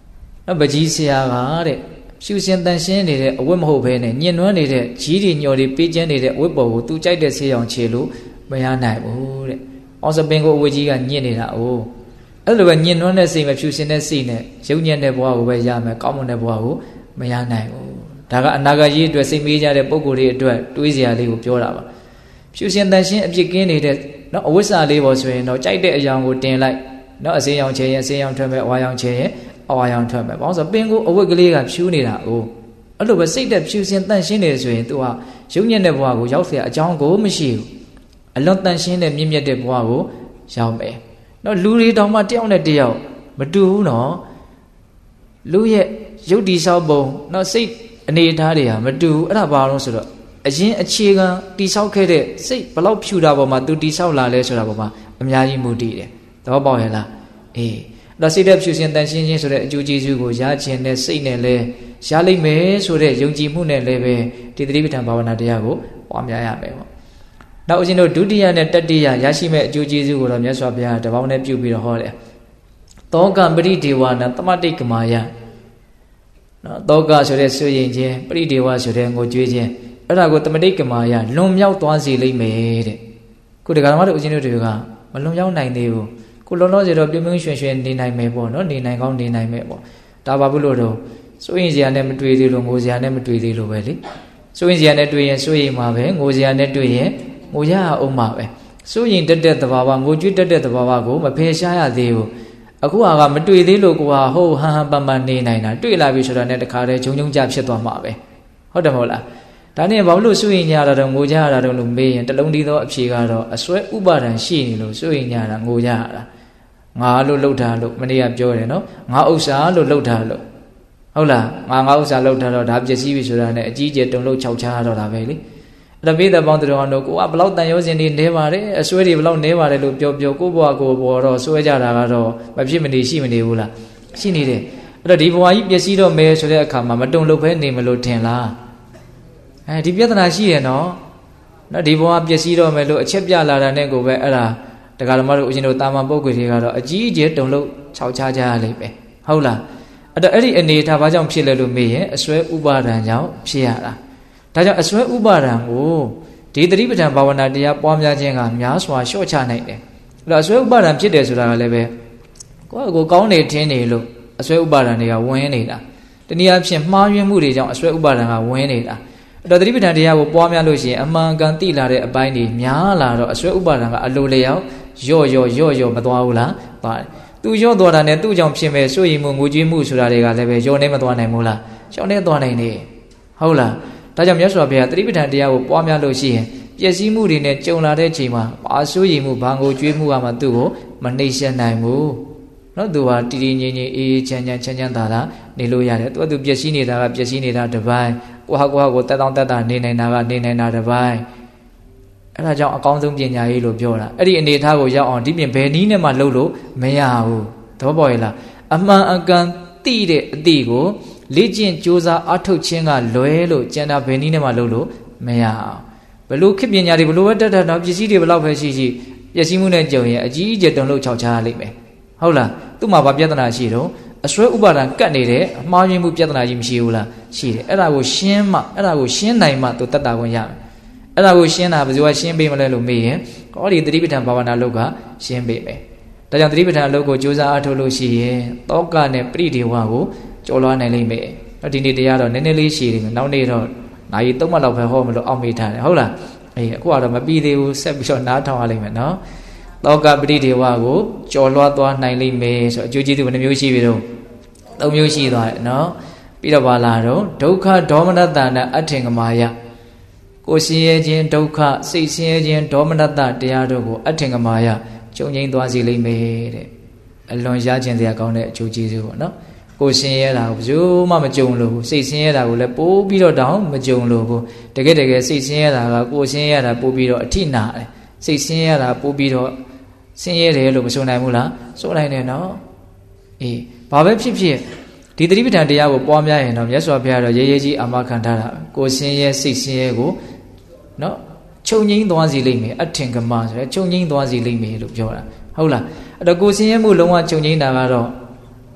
နော်ပကြီးဆရာကတဲ့ဖြူစင်တန်ရှင်းနေတဲ့အဝတ်မဟုတ်ဘဲနဲ့ညင်နွမ်းနေတဲ့ကြီးတွေညော်တွေပေးကျန်းနေတဲ့အဝတ်ပေါ်ကိုသူကြိုက်တဲ့ဆေးရောင်ချေလို့မရနိုင်ဘူးတဲ့။အောင်စပင်ကိုအဝတ်ကြီးကညစ်နေတာ哦အဲ့လိုပဲညင်နွမ်းတဲ့စိတ်မဖြူစင်တဲ့စိတ်နဲ့ရုပ်ညံ့တဲ့ဘဝကိုပဲရမယ်ကောင်းမွန်တဲ့ဘဝကိုမရနိုင်ဘူး။ဒါကအနာဂတ်ရေးအတွက်စိတ်မေးကြတဲ့ပုံကိုယ်တွေအတွက်တွေးစရာလေးကိုပြောတာပါ။ဖြူစင်တန်ရှင်းအပြစ်ကင်းနေတဲ့နော်အဝိဇ္ဇာလေးပေါ်ဆိုရင်တော့ကြိုက်တဲ့အရာကိုတင်လိုက်နော်အစင်းရောင်ချေရင်အစင်းရောင်ထွက်မယ်အဝါရောင်ချေရင်အဝါရောင်ထွက်မယ်ဘာလို့ဆိုပင်ကိုအဝတ်ကလေးကဖြူနေတာ哦အဲ့လိုပဲစိတ်တက်ဖြူစင်တန့်ရှင်းနေဆိုရင် तू ဟာရုပ်ညက်တဲ့ဘဝကိုရောက်เสียအကြောင်းကိုမရှိဘူးအလွန်တန့်ရှင်းတဲ့မြင့်မြတ်တဲ့ဘဝကိုရောက်မယ်နော်လူတွေတောင်မှတယောက်နဲ့တယောက်မတူဘူးနော်လူရဲ့ရုပ်တည်ဆောက်ပုံနော်စိတ်အနေအထားတွေဟာမတူဘူးအဲ့ဒါဘာလို့ဆိုတော့အရင်အခြေခံတိဆောက်ခဲ့တဲ့စိတ်ဘလောက်ဖြူတာပေါ်မှာ तू တိဆောက်လာလဲဆိုတာပေါ်မှာအများကြီးမူတည်တယ်သဘောပေါက်ရဲ့လားအေးအဲ့တော့စိတ်တဲ့ဖြူစင်တန်ရှင်းခြင်းဆိုတဲ့အကျိုးကျေးဇူးကိုရခြင်းနဲ့စိတ်နဲ့လဲရလိမ့်မယ်ဆိုတဲ့ယုံကြည်မှုနဲ့လည်းပဲဒီသတိပဋ္ဌာန်ဘာဝနာတရားကိုပွားများရမယ်ပေါ့နောက်ဦးဇင်းတို့ဒုတိယနဲ့တတိယရရှိမဲ့အကျိုးကျေးဇူးကိုတော့မြတ်စွာဘုရားတပေါင်းနဲ့ပြုပြီးတော့ဟောတယ်သောကပရိဒေဝနာသမတိတ်ကမာယနော်သောကဆိုတဲ့ဆွေရင်ခြင်းပရိဒေဝဆိုတဲ့ငိုကြွေးခြင်းအဲ့ဒါကိုသမတိတ်ကမာယလွန်မြောက်သွားစေလိမ့်မယ်တဲ့ခုဒီကရမတို့ဦးဇင်းတို့တွေကမလွန်မြောက်နိုင်သေးဘူးခုလုံးလုံးစီတော့ပြုံးပြုံးရွှင်ရွှင်နေနိုင်မယ်ပေါ့နော်နေနိုင်ကောင်းနေနိုင်မယ်ပေါ့ဒါပါဘူးလို့တော့စိုးရင်စရာနဲ့မတွေ့သေးလို့ငိုစရာနဲ့မတွေ့သေးလို့ပဲလေစိုးရင်စရာနဲ့တွေ့ရင်စိုးရင်မှာပဲငိုစရာနဲ့တွေ့ရင်ငိုရအောင်မှာပဲစိုးရင်တက်တဲ့သဘာဝငိုကြွတက်တဲ့သဘာဝကိုမဖယ်ရှားရသေးဘူးအခုဟာကမတွေ့သေးလို့ကိုဟာဟိုဟန်ဟန်ပန်ပန်နေနိုင်တာတွေ့လာပြီဆိုတာနဲ့တခါတည်းဂျုံဂျုံကြဖြစ်သွားမှာပဲဟုတ်တယ်မဟုတ်လားဒါနဲ့ဘာလို့စိုးရင်ညတာတော့ငိုကြရတာတော့လို့မေးရင်တလုံးတည်းသောအဖြေကတော့အစွဲဥပါဒံရှိနေလို့စိုးရင်ညတာငိုကြရတာငါလို့လှုပ်တာလို့မနေ့ကပြောတယ်နော်ငါဥစ္စာလို့လှုပ်တာလို့ဟုတ်လားငါငါဥစ္စာလှုပ်တာတော့ဒါပျက်စီးပြီဆိုတာနဲ့အကြီးကျယ်တုံလို့ခြောက်ချားတော့တာပဲလေအဲ့ဒါပိဿပေါင်းတော်တို့ကိုကဘလောက်တန်ရုံးစင်တွေနေပါတယ်အစွဲတွေဘလောက်နေပါတယ်လို့ပြောပြောကိုဘွားကိုဘော်တော့စွဲကြတာကတော့မဖြစ်မနေရှိမနေဘူးလားရှိနေတယ်အဲ့တော့ဒီဘဝကြီးပျက်စီးတော့မယ်ဆိုတဲ့အခါမှာမတုံလို့ပဲနေမလို့ထင်လားအဲဒီပြဿနာရှိရနော်နော်ဒီဘဝပျက်စီးတော့မယ်လို့အချက်ပြလာတာနဲ့ကိုပဲအဲ့ဒါတက္ကရာမတို့ဦးဇင်းတို့တာမန်ပုဂ္ဂိုလ်တွေကတော့အကြီးအကျယ်တုံလို့ခြောက်ချားကြရလိမ့်မယ်ဟုတ်လားအဲ့တော့အဲ့ဒီအနေထားဘာကြောင့်ဖြစ်လဲလို့မေးရင်အစွဲဥပါဒံကြောင့်ဖြစ်ရတာဒါကြောင့်အစွဲဥပါဒံကိုဒီသတိပဋ္ဌာန်ဘာဝနာတရားပွားများခြင်းကများစွာလျှော့ချနိုင်တယ်အဲ့တော့အစွဲဥပါဒံဖြစ်တယ်ဆိုတာကလည်းပဲကိုယ့်ကိုကောင်းနေထင်းနေလို့အစွဲဥပါဒံတွေကဝင်နေတာတနည်းအားဖြင့်မှားယွင်းမှုတွေကြောင့်အစွဲဥပါဒံကဝင်နေတာအဲ့တော့သတိပဋ္ဌာန်တရားကိုပွားများလို့ရှိရင်အမှန်ကန်သိလာတဲ့အပိုင်းတွေများလာတော့အစွဲဥပါဒံကအလိုလျောက်ရော့ရော့ရော့ရော့မသွားဘူးလားပါတယ်သူရော့သွားတာနဲ့သူ့ကြောင့်ဖြစ်မဲ့စိုးရိမ်မှုငိုကြွေးမှုဆိုတာတွေကလည်းပဲရော့နေမသွားနိုင်ဘူးလားရှောင်းနေသွားနိုင်တယ်ဟုတ်လားဒါကြောင့်မြတ်စွာဘုရားသတိပဋ္ဌာန်တရားကိုပွားများလို့ရှိရင်ပျက်စီးမှုတွေနဲ့ကြုံလာတဲ့အချိန်မှာဘာစိုးရိမ်မှုဘာငိုကြွေးမှုကမှသူ့ကိုမနှိမ့်ဆက်နိုင်ဘူးနော်သူဟာတည်တည်ငြိမ်ငြိမ်အေးအေးချမ်းချမ်းချမ်းချမ်းသာသာနေလို့ရတယ်သူကသူပျက်စီးနေတာကပျက်စီးနေတာတစ်ပိုင်းကိုဟာကိုဟာကိုတက်တောင့်တက်တာနေနိုင်တာကနေနိုင်တာတစ်ပိုင်းအဲ့ဒါကြောင့်အကောင်းဆုံးပညာရေးလို့ပြောတာအဲ့ဒီအနေအထားကိုရောက်အောင်ဒီပြင်ဘယ်နည်းနဲ့မှလှုပ်လို့မရဘူးသဘောပေါက်ရဲ့လားအမှန်အကန်သိတဲ့အသည့်ကိုလေ့ကျင့်ကြိုးစားအထောက်ခြင်းကလွဲလို့ကျန်တာဘယ်နည်းနဲ့မှလှုပ်လို့မရအောင်ဘလို့ခေပညာတွေဘလို့ပဲတက်တက်တော့ပစ္စည်းတွေဘလောက်ပဲရှိရှိပျက်စီးမှုနဲ့ကြုံရင်အကြီးအကျယ်တုံလို့ခြောက်ချားရလိမ့်မယ်ဟုတ်လားသူ့မှာဘာပြဿနာရှိတော့အစွဲဥပါဒံကတ်နေတဲ့အမှားယွင်းမှုပြဿနာကြီးမရှိဘူးလားရှိတယ်အဲ့ဒါကိုရှင်းမှအဲ့ဒါကိုရှင်းနိုင်မှသူတတ်တာခွင့်ရမယ်အဲ့ဒါကိုရှင်းတာဘယ်သူကရှင်းပေးမလဲလို့မေးရင်ဟောဒီသတိပဋ္ဌာန်ဘာဝနာလုပ်ကရှင်းပေးမယ်ဒါကြောင့်သတိပဋ္ဌာန်အလုပ်ကိုကြိုးစားအားထုတ်လို့ရှိရင်တောကနဲ့ပရိဒေဝကိုကျော်လွှားနိုင်လိမ့်မယ်ဒီနေ့တရားတော့နည်းနည်းလေးရှည်နေမယ်နောက်နေ့တော့နိုင်သုံးမှတ်လောက်ပဲဟောမလို့အောက်မေ့ထားတယ်ဟုတ်လားအေးအခုကတော့မပြီးသေးဘူးဆက်ပြီးတော့နားထောင်ရလိမ့်မယ်နော်တောကပရိဒေဝကိုကျော်လွှားသွားနိုင်လိမ့်မယ်ဆိုအကျိုးကျေးဇူးဘယ်နှမျိုးရှိပြီတော့သုံးမျိုးရှိသွားတယ်နော်ပြီးတော့ပါလာတော့ဒုက္ခဒေါမနတနာအထင်ကမာယကိုယ်ဆင်းရဲခြင်းဒုက္ခစိတ်ဆင်းရဲခြင်းဒေါမနတတရားတို့ကိုအထင်ကမာယကျုံငိမ့်သွားစေလိမ့်မယ်တဲ့အလွန်ရခြင်းစရာကောင်းတဲ့အကျိုးကျေးဇူးပေါ့နော်ကိုယ်ဆင်းရဲတာကိုဘယ်သူမှမကြုံလို့ဘူးစိတ်ဆင်းရဲတာကိုလည်းပိုးပြီးတော့တောင်းမကြုံလို့ဘူးတကယ်တကယ်စိတ်ဆင်းရဲတာကကိုယ်ဆင်းရဲတာပိုးပြီးတော့အထိနာတယ်စိတ်ဆင်းရဲတာပိုးပြီးတော့ဆင်းရဲတယ်လို့မဆိုနိုင်ဘူးလားဆိုနိုင်တယ်နော်အေးဘာပဲဖြစ်ဖြစ်ဒီသတိပဋ္ဌာန်တရားကိုပွားများရင်တော့မြတ်စွာဘုရားတော့ရေရေကြီးအာမခံထားတာကိုယ်ဆင်းရဲစိတ်ဆင်းရဲကိုနော်ချုပ်ငိမ့်သွားစီလိမ့်မယ်အထင်ကမဆိုရဲချုပ်ငိမ့်သွားစီလိမ့်မယ်လို့ပြောတာဟုတ်လားအဲ့တော့ကိုယ်ဆင်းရဲမှုလုံးဝချုပ်ငိမ့်တာကတော့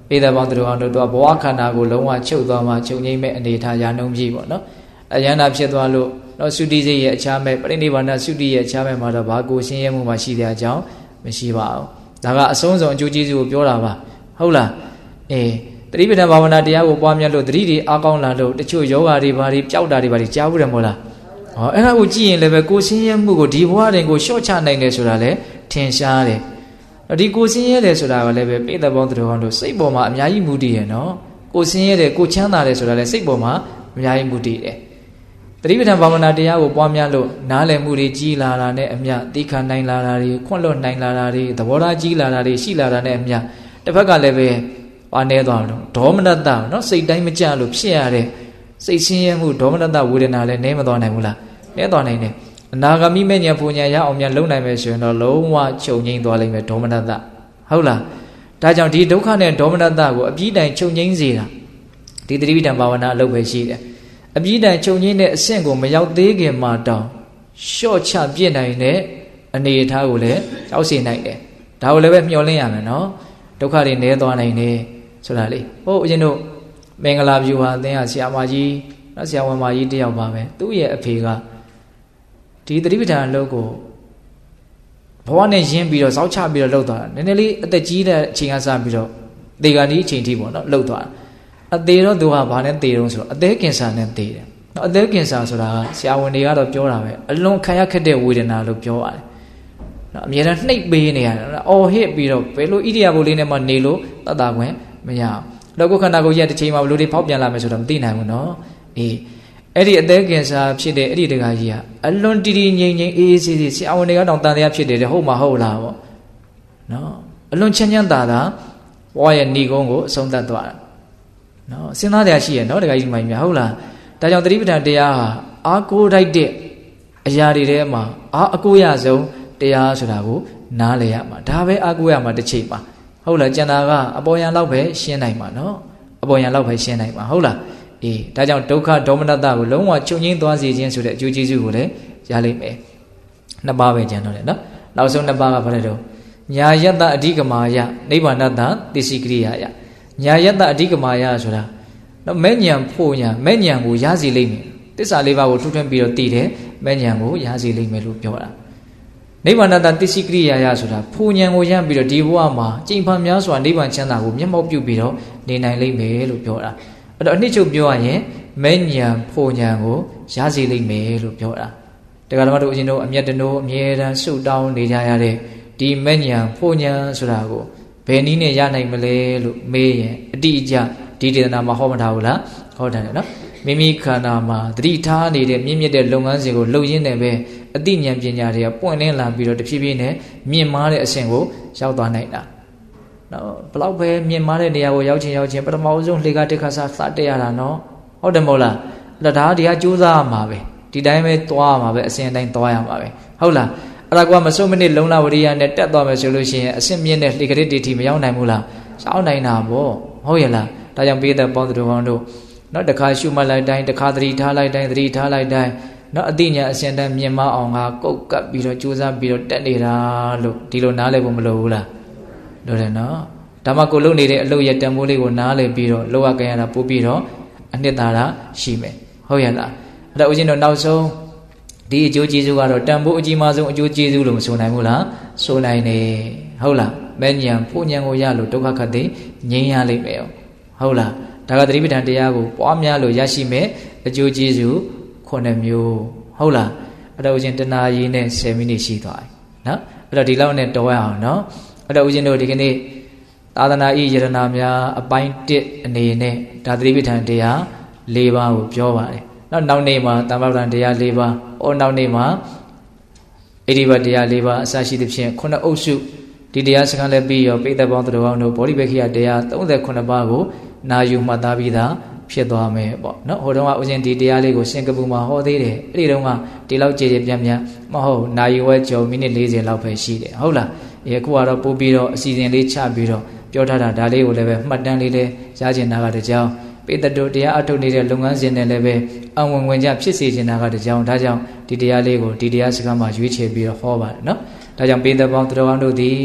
ပိဿပေါင်းသူတော်ကောင်းတို့တော့ဘဝခန္ဓာကိုလုံးဝချုပ်သွားမှချုပ်ငိမ့်မဲ့အနေထားရာနှုံးကြီးပေါ့နော်အယန္တာဖြစ်သွားလို့တော့သုတိစိတ်ရဲ့အခြားမဲ့ပရိနိဗ္ဗာန်သုတိရဲ့အခြားမဲ့မှာတော့ဘာကိုရှင်းရဲမှုမှရှိတဲ့အကြောင်းမရှိပါဘူးဒါကအဆုံးစုံအကျိုးကျေးဇူးကိုပြောတာပါဟုတ်လားအေးတတိပဌာန်ဘာဝနာတရားကိုပွားများလို့တတိတွေအားကောင်းလာလို့တချို့ယောဂါတွေဘာတွေပျောက်တာတွေဘာတွေကြားဘူးတယ်မဟုတ်လားဟောအဲ့ဒါကိုကြည့်ရင်လည်းပဲကိုရှင်းရဲမှုကိုဒီဘဝတွင်ကိုလျှော့ချနိုင်တယ်ဆိုတာလည်းထင်ရှားတယ်ဒီကိုရှင်းရဲတယ်ဆိုတာကလည်းပဲပိဿပေါင်းသူတော်ကောင်းတို့စိတ်ပေါ်မှာအများကြီးမူတည်ရနော်ကိုရှင်းရဲတယ်ကိုချမ်းသာတယ်ဆိုတာလည်းစိတ်ပေါ်မှာအများကြီးမူတည်တယ်တတိပဌာန်ဘာဝနာတရားကိုပွားများလို့နားလည်မှုတွေကြီးလာတာနဲ့အမျှသိခံနိုင်လာတာတွေခွန့်လွတ်နိုင်လာတာတွေသဘောထားကြီးလာတာတွေရှိလာတာနဲ့အမျှတစ်ဖက်ကလည်းပဲပါနေသွားတော့ဒေါမနတနော်စိတ်တိုင်းမကြလို့ဖြစ်ရတဲ့စိတ်ဆင်းရဲမှုဒေါမနတဝေဒနာလည်းနည်းမသွားနိုင်ဘူးလားနည်းသွားနိုင်တယ်အနာဂမိမဲ့ညာပူညာရအောင်များလုံနိုင်မယ်ဆိုရင်တော့လုံးဝချုပ်ငိမ့်သွားလိမ့်မယ်ဒေါမနတဟုတ်လားဒါကြောင့်ဒီဒုက္ခနဲ့ဒေါမနတကိုအပြီးတိုင်ချုပ်ငိမ့်စေတာဒီတတိပဌာန်ဘာဝနာအလုပ်ပဲရှိတယ်အပြီးတိုင်ချုပ်ငိမ့်တဲ့အဆင့်ကိုမရောက်သေးခင်မှာတောင်လျှော့ချပြစ်နိုင်တဲ့အနေအထားကိုလည်းရောက်စေနိုင်တယ်ဒါကိုလည်းပဲမျှော်လင့်ရမယ်နော်ဒုက္ခတွေနည်းသွားနိုင်တယ်ဆိုတာလေဟုတ်အရင်တို့မင်္ဂလာဗျူဟာအသင်းကဆရာမကြီးနော်ဆရာဝန်မကြီးတယောက်ပါပဲသူ့ရဲ့အဖေကဒီတတိပဌာန်အလုပ်ကိုဘဝနဲ့ရင်းပြီးတော့စောက်ချပြီးတော့လှုပ်သွားတာနည်းနည်းလေးအသက်ကြီးတဲ့အချိန်ကစပြီးတော့ဒေဂာနီးအချိန်ထိပေါ့နော်လှုပ်သွားတာအသေးတော့သူကဘာနဲ့သေတုံးဆိုတော့အသေးကင်ဆာနဲ့သေတယ်နော်အသေးကင်ဆာဆိုတာကဆရာဝန်တွေကတော့ပြောတာပဲအလွန်ခံရခက်တဲ့ဝေဒနာလို့ပြောရတယ်နော်အမြဲတမ်းနှိပ်ပေးနေရတယ်နော်အော်ဟစ်ပြီးတော့ဘယ်လိုဣရိယာပုလေးနဲ့မှနေလို့တတ်တာခွင့်မရအောင်တော့ကိုယ်ခန္ဓာကိုယ်ရဲ့တစ်ချိန်မှာဘယ်လိုတွေဖောက်ပြန်လာမယ်ဆိုတော့မသိနိုင်ဘူးနော်အေးအဲ့ဒီအသေးကင်ဆာဖြစ်တဲ့အဲ့ဒီတခါကြီးကအလွန်တည်တည်ငြိမ်ငြိမ်အေးအေးဆေးဆေးဆရာဝန်တွေကတော့တန်တရားဖြစ်တယ်တဲ့ဟုတ်မှာဟုတ်လားပေါ့နော်အလွန်ချမ်းချမ်းသာသာဘဝရဲ့ဏီကုန်းကိုအဆုံးသတ်သွားတာနော်စဉ်းစားတရားရှိရနော်တခါကြီးမှများဟုတ်လားဒါကြောင့်တတိပဌာန်တရားဟာအာကိုးတိုက်တဲ့အရာတွေထဲမှာအာအကိုးရဆုံးတရားဆိုတာကိုနားလည်ရမှာဒါပဲအာကိုးရမှာတစ်ချိန်ပါဟုတ်လားကျန်တာကအပေါ်ယံလောက်ပဲရှင်းနိုင်မှာနော်အပေါ်ယံလောက်ပဲရှင်းနိုင်မှာဟုတ်လားအေးဒါကြောင့်ဒုက္ခဒေါမနတကိုလုံးဝချုပ်ငြိမ်းသွားစေခြင်းဆိုတဲ့အကျိုးကျေးဇူးကိုလည်းရလိမ့်မယ်နှစ်ပါးပဲကျန်တော့တယ်နော်နောက်ဆုံးနှစ်ပါးကဘာလဲတော့ညာယတ္တအဓိကမာယနိဗ္ဗာန်တသစ္စည်းကရိယာယညာယတ္တအဓိကမာယဆိုတာနော်မဲ့ညံဖို့ညာမဲ့ညံကိုရစီလိမ့်မယ်တစ္ဆာလေးပါးကိုထွန်းထွန်းပြီးတော့တည်တယ်မဲ့ညံကိုရစီလိမ့်မယ်လို့ပြောတာနိဗ္ဗာန်တသစ္စည်းကရိယာယဆိုတာဖို့ညံကိုရပြီးတော့ဒီဘဝမှာကျင့်ဖန်များစွာနိဗ္ဗာန်ချမ်းသာကိုမျက်မှောက်ပြုပြီးတော့နေနိုင်လိမ့်မယ်လို့ပြောတာအဲ့တော့အနှစ်ချုပ်ပြောရရင်မဲ့ညံဖို့ညံကိုရစီလိမ့်မယ်လို့ပြောတာတရားဓမ္မတို့အရင်တို့အမျက်တနိုးအမြဲတမ်းဆုတောင်းနေကြရတဲ့ဒီမဲ့ညံဖို့ညံဆိုတာကိုဘယ်နည်းနဲ့ရနိုင်မလဲလို့မေးရင်အတိအကျဒီဒေသနာမှာဟောမထားဘူးလားဟောထားတယ်နော်မိမိခန္ဓာမှာသတိထားနေတဲ့မြင့်မြတ်တဲ့လုပ်ငန်းစဉ်ကိုလုပ်ရင်းနဲ့ပဲအသိဉာဏ်ပညာတွေကပွင့်လင်းလာပြီးတော့တဖြည်းဖြည်းနဲ့မြင့်မားတဲ့အဆင့်ကိုရောက်သွားနိုင်တာနော်ဘလောက်ပဲမြင့်မားတဲ့နေရာကိုရောက်ချင်းရောက်ချင်းပထမဆုံးလှေကတက်ခါစားစတက်ရတာနော်ဟုတ်တယ်မဟုတ်လားအဲ့ဒါဒီဟာကြိုးစားရမှာပဲဒီတိုင်းပဲသွားရမှာပဲအစဉ်တိုင်းသွားရမှာပဲဟုတ်လားအဲ့ဒါကမဆုံးမနစ်လုံလဝရိယနဲ့တက်သွားမယ်ဆိုလို့ရှိရင်အစစ်မြင့်တဲ့လှေကလေးတီတီမရောက်နိုင်ဘူးလားရောက်နိုင်တာပေါ့ဟုတ်ရဲ့လားဒါကြောင့်ပိဿပေါင်းသူတော်ကောင်းတို့နော်တခါရှုမှတ်လိုက်တိုင်းတခါသတိထားလိုက်တိုင်းသတိထားလိုက်တိုင်းနော်အတိညာအစဉ်တိုင်းမြင်မအောင်ကကုတ်ကပ်ပြီးတော့ကြိုးစားပြီးတော့တက်နေတာလို့ဒီလိုနားလည်ဖို့မလိုဘူးလားလိုတယ်နော်ဒါမှကိုလုံနေတဲ့အလုပ်ရဲ့တန်ဖိုးလေးကိုနားလည်ပြီးတော့လောကကံရတာပို့ပြီးတော့အနှစ်သာရရှိမယ်ဟုတ်ရဲ့လားအဲ့ဒါဦးဇင်းတို့နောက်ဆုံးဒီအကျိုးကျေးဇူးကတော့တန်ဖိုးအကြီးမားဆုံးအကျိုးကျေးဇူးလို့မဆိုနိုင်ဘူးလားဆိုနိုင်တယ်ဟုတ်လားမဲ့ညံဖို့ညံကိုရလို့ဒုက္ခခတ်သိငြိမ်းရလိမ့်မယ်ဟုတ်လားဒါကသတိပဋ္ဌာန်တရားကိုပွားများလို့ရရှိမယ်အကျိုးကျေးဇူးခုနှစ်မျိုးဟုတ်လားအဲ့တော့ဦးဇင်းတနာရီနဲ့ဆယ်မိနစ်ရှိသွားပြီနော်အဲ့တော့ဒီလောက်နဲ့တော်ရအောင်နော်အဲ့တော့ဦးဇင်းတို့ဒီကနေ့သာသနာ့ဤယရနာများအပိုင်းတစ်အနေနဲ့ဒါသတိပဋ္ဌာန်တရား၄ပါးကိုပြောပါတယ်နောက်နောက်နေ့မှာတမ္ပပဋ္ဌာန်တရား၄ပါးအော်နောက်နေ့မှာဣတိပတ်တရား၄ပါးအစရှိသဖြင့်ခုနှစ်အုပ်စုဒီတရားစကားလည်းပြီးရောပိဿပေါင်းသူတော်ကောင်းတို့ဗောဓိပက္ခိယတရား၃၉ပါးကိုနာယူမှတ်သားပြီးသားဖြစ်သွားမယ်ပေါ့နော်ဟိုတုန်းကဦးဇင်းဒီတရားလေးကိုစင်ကာပူမှာဟောသေးတယ်အဲ့ဒီတုန်းကဒီလောက်ကြည်ကြည်ပြန့်ပြန့်မဟုတ်နာယူဝဲကျော်မိနစ်၄၀လောက်ပဲရှိတယ်ဟုတ်လားဒီအခုကတော့ပို့ပြီးတော့အစီအစဉ်လေးချပြီးတော့ပြောထားတာဒါလေးကိုလည်းပဲမှတ်တမ်းလေးလေးရကျင်တာကတကြောင်ပိဿတုတရားအထုတ်နေတဲ့လုပ်ငန်းစဉ်နဲ့လည်းပဲအဝင်ဝင်ကြဖြစ်စေချင်တာကတကြောင်ဒါကြောင့်ဒီတရားလေးကိုဒီတရားစကားမှာရွေးချယ်ပြီးတော့ဟောပါတယ်နော်ဒါကြောင့်ပိဿပေါင်းသူတော်ကောင်းတို့သည်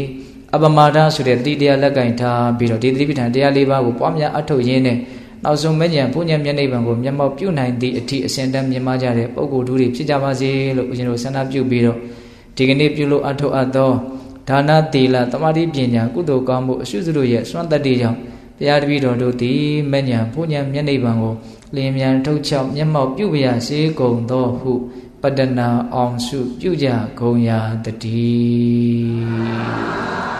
အပမာဒဆိုတဲ့တတိတရားလက်ကင်ထားပြီးတော့ဒီသတိပဋ္ဌာန်တရားလေးပါးကိုပွားများအထောက်ရင်းနဲ့နောက်ဆုံးမဉ္ဇဉ်ဘုညံမျက်နှိပ်ပံကိုမျက်မှောက်ပြုနိုင်သည့်အထိအစဉ်တန်းမြင်မကြတဲ့ပုဂ္ဂိုလ်တို့တွေဖြစ်ကြပါစေလို့ဦးဇင်းတို့ဆန္ဒပြုပြီးတော့ဒီကနေ့ပြုလို့အထောက်အပ်သောဒါနသီလသမာဓိပညာကုသိုလ်ကောင်းမှုအရှုစုတို့ရဲ့စွမ်းတတ္တိကြောင့်ဘုရားတပည့်တော်တို့သည်မဉ္ဇဉ်ဘုညံမျက်နှိပ်ပံကိုလင်းမြန်ထုတ်ချောက်မျက်မှောက်ပြုပါစေကုန်သောဟုပတ္တနာအောင်စုပြုကြကုန်ရာတည်း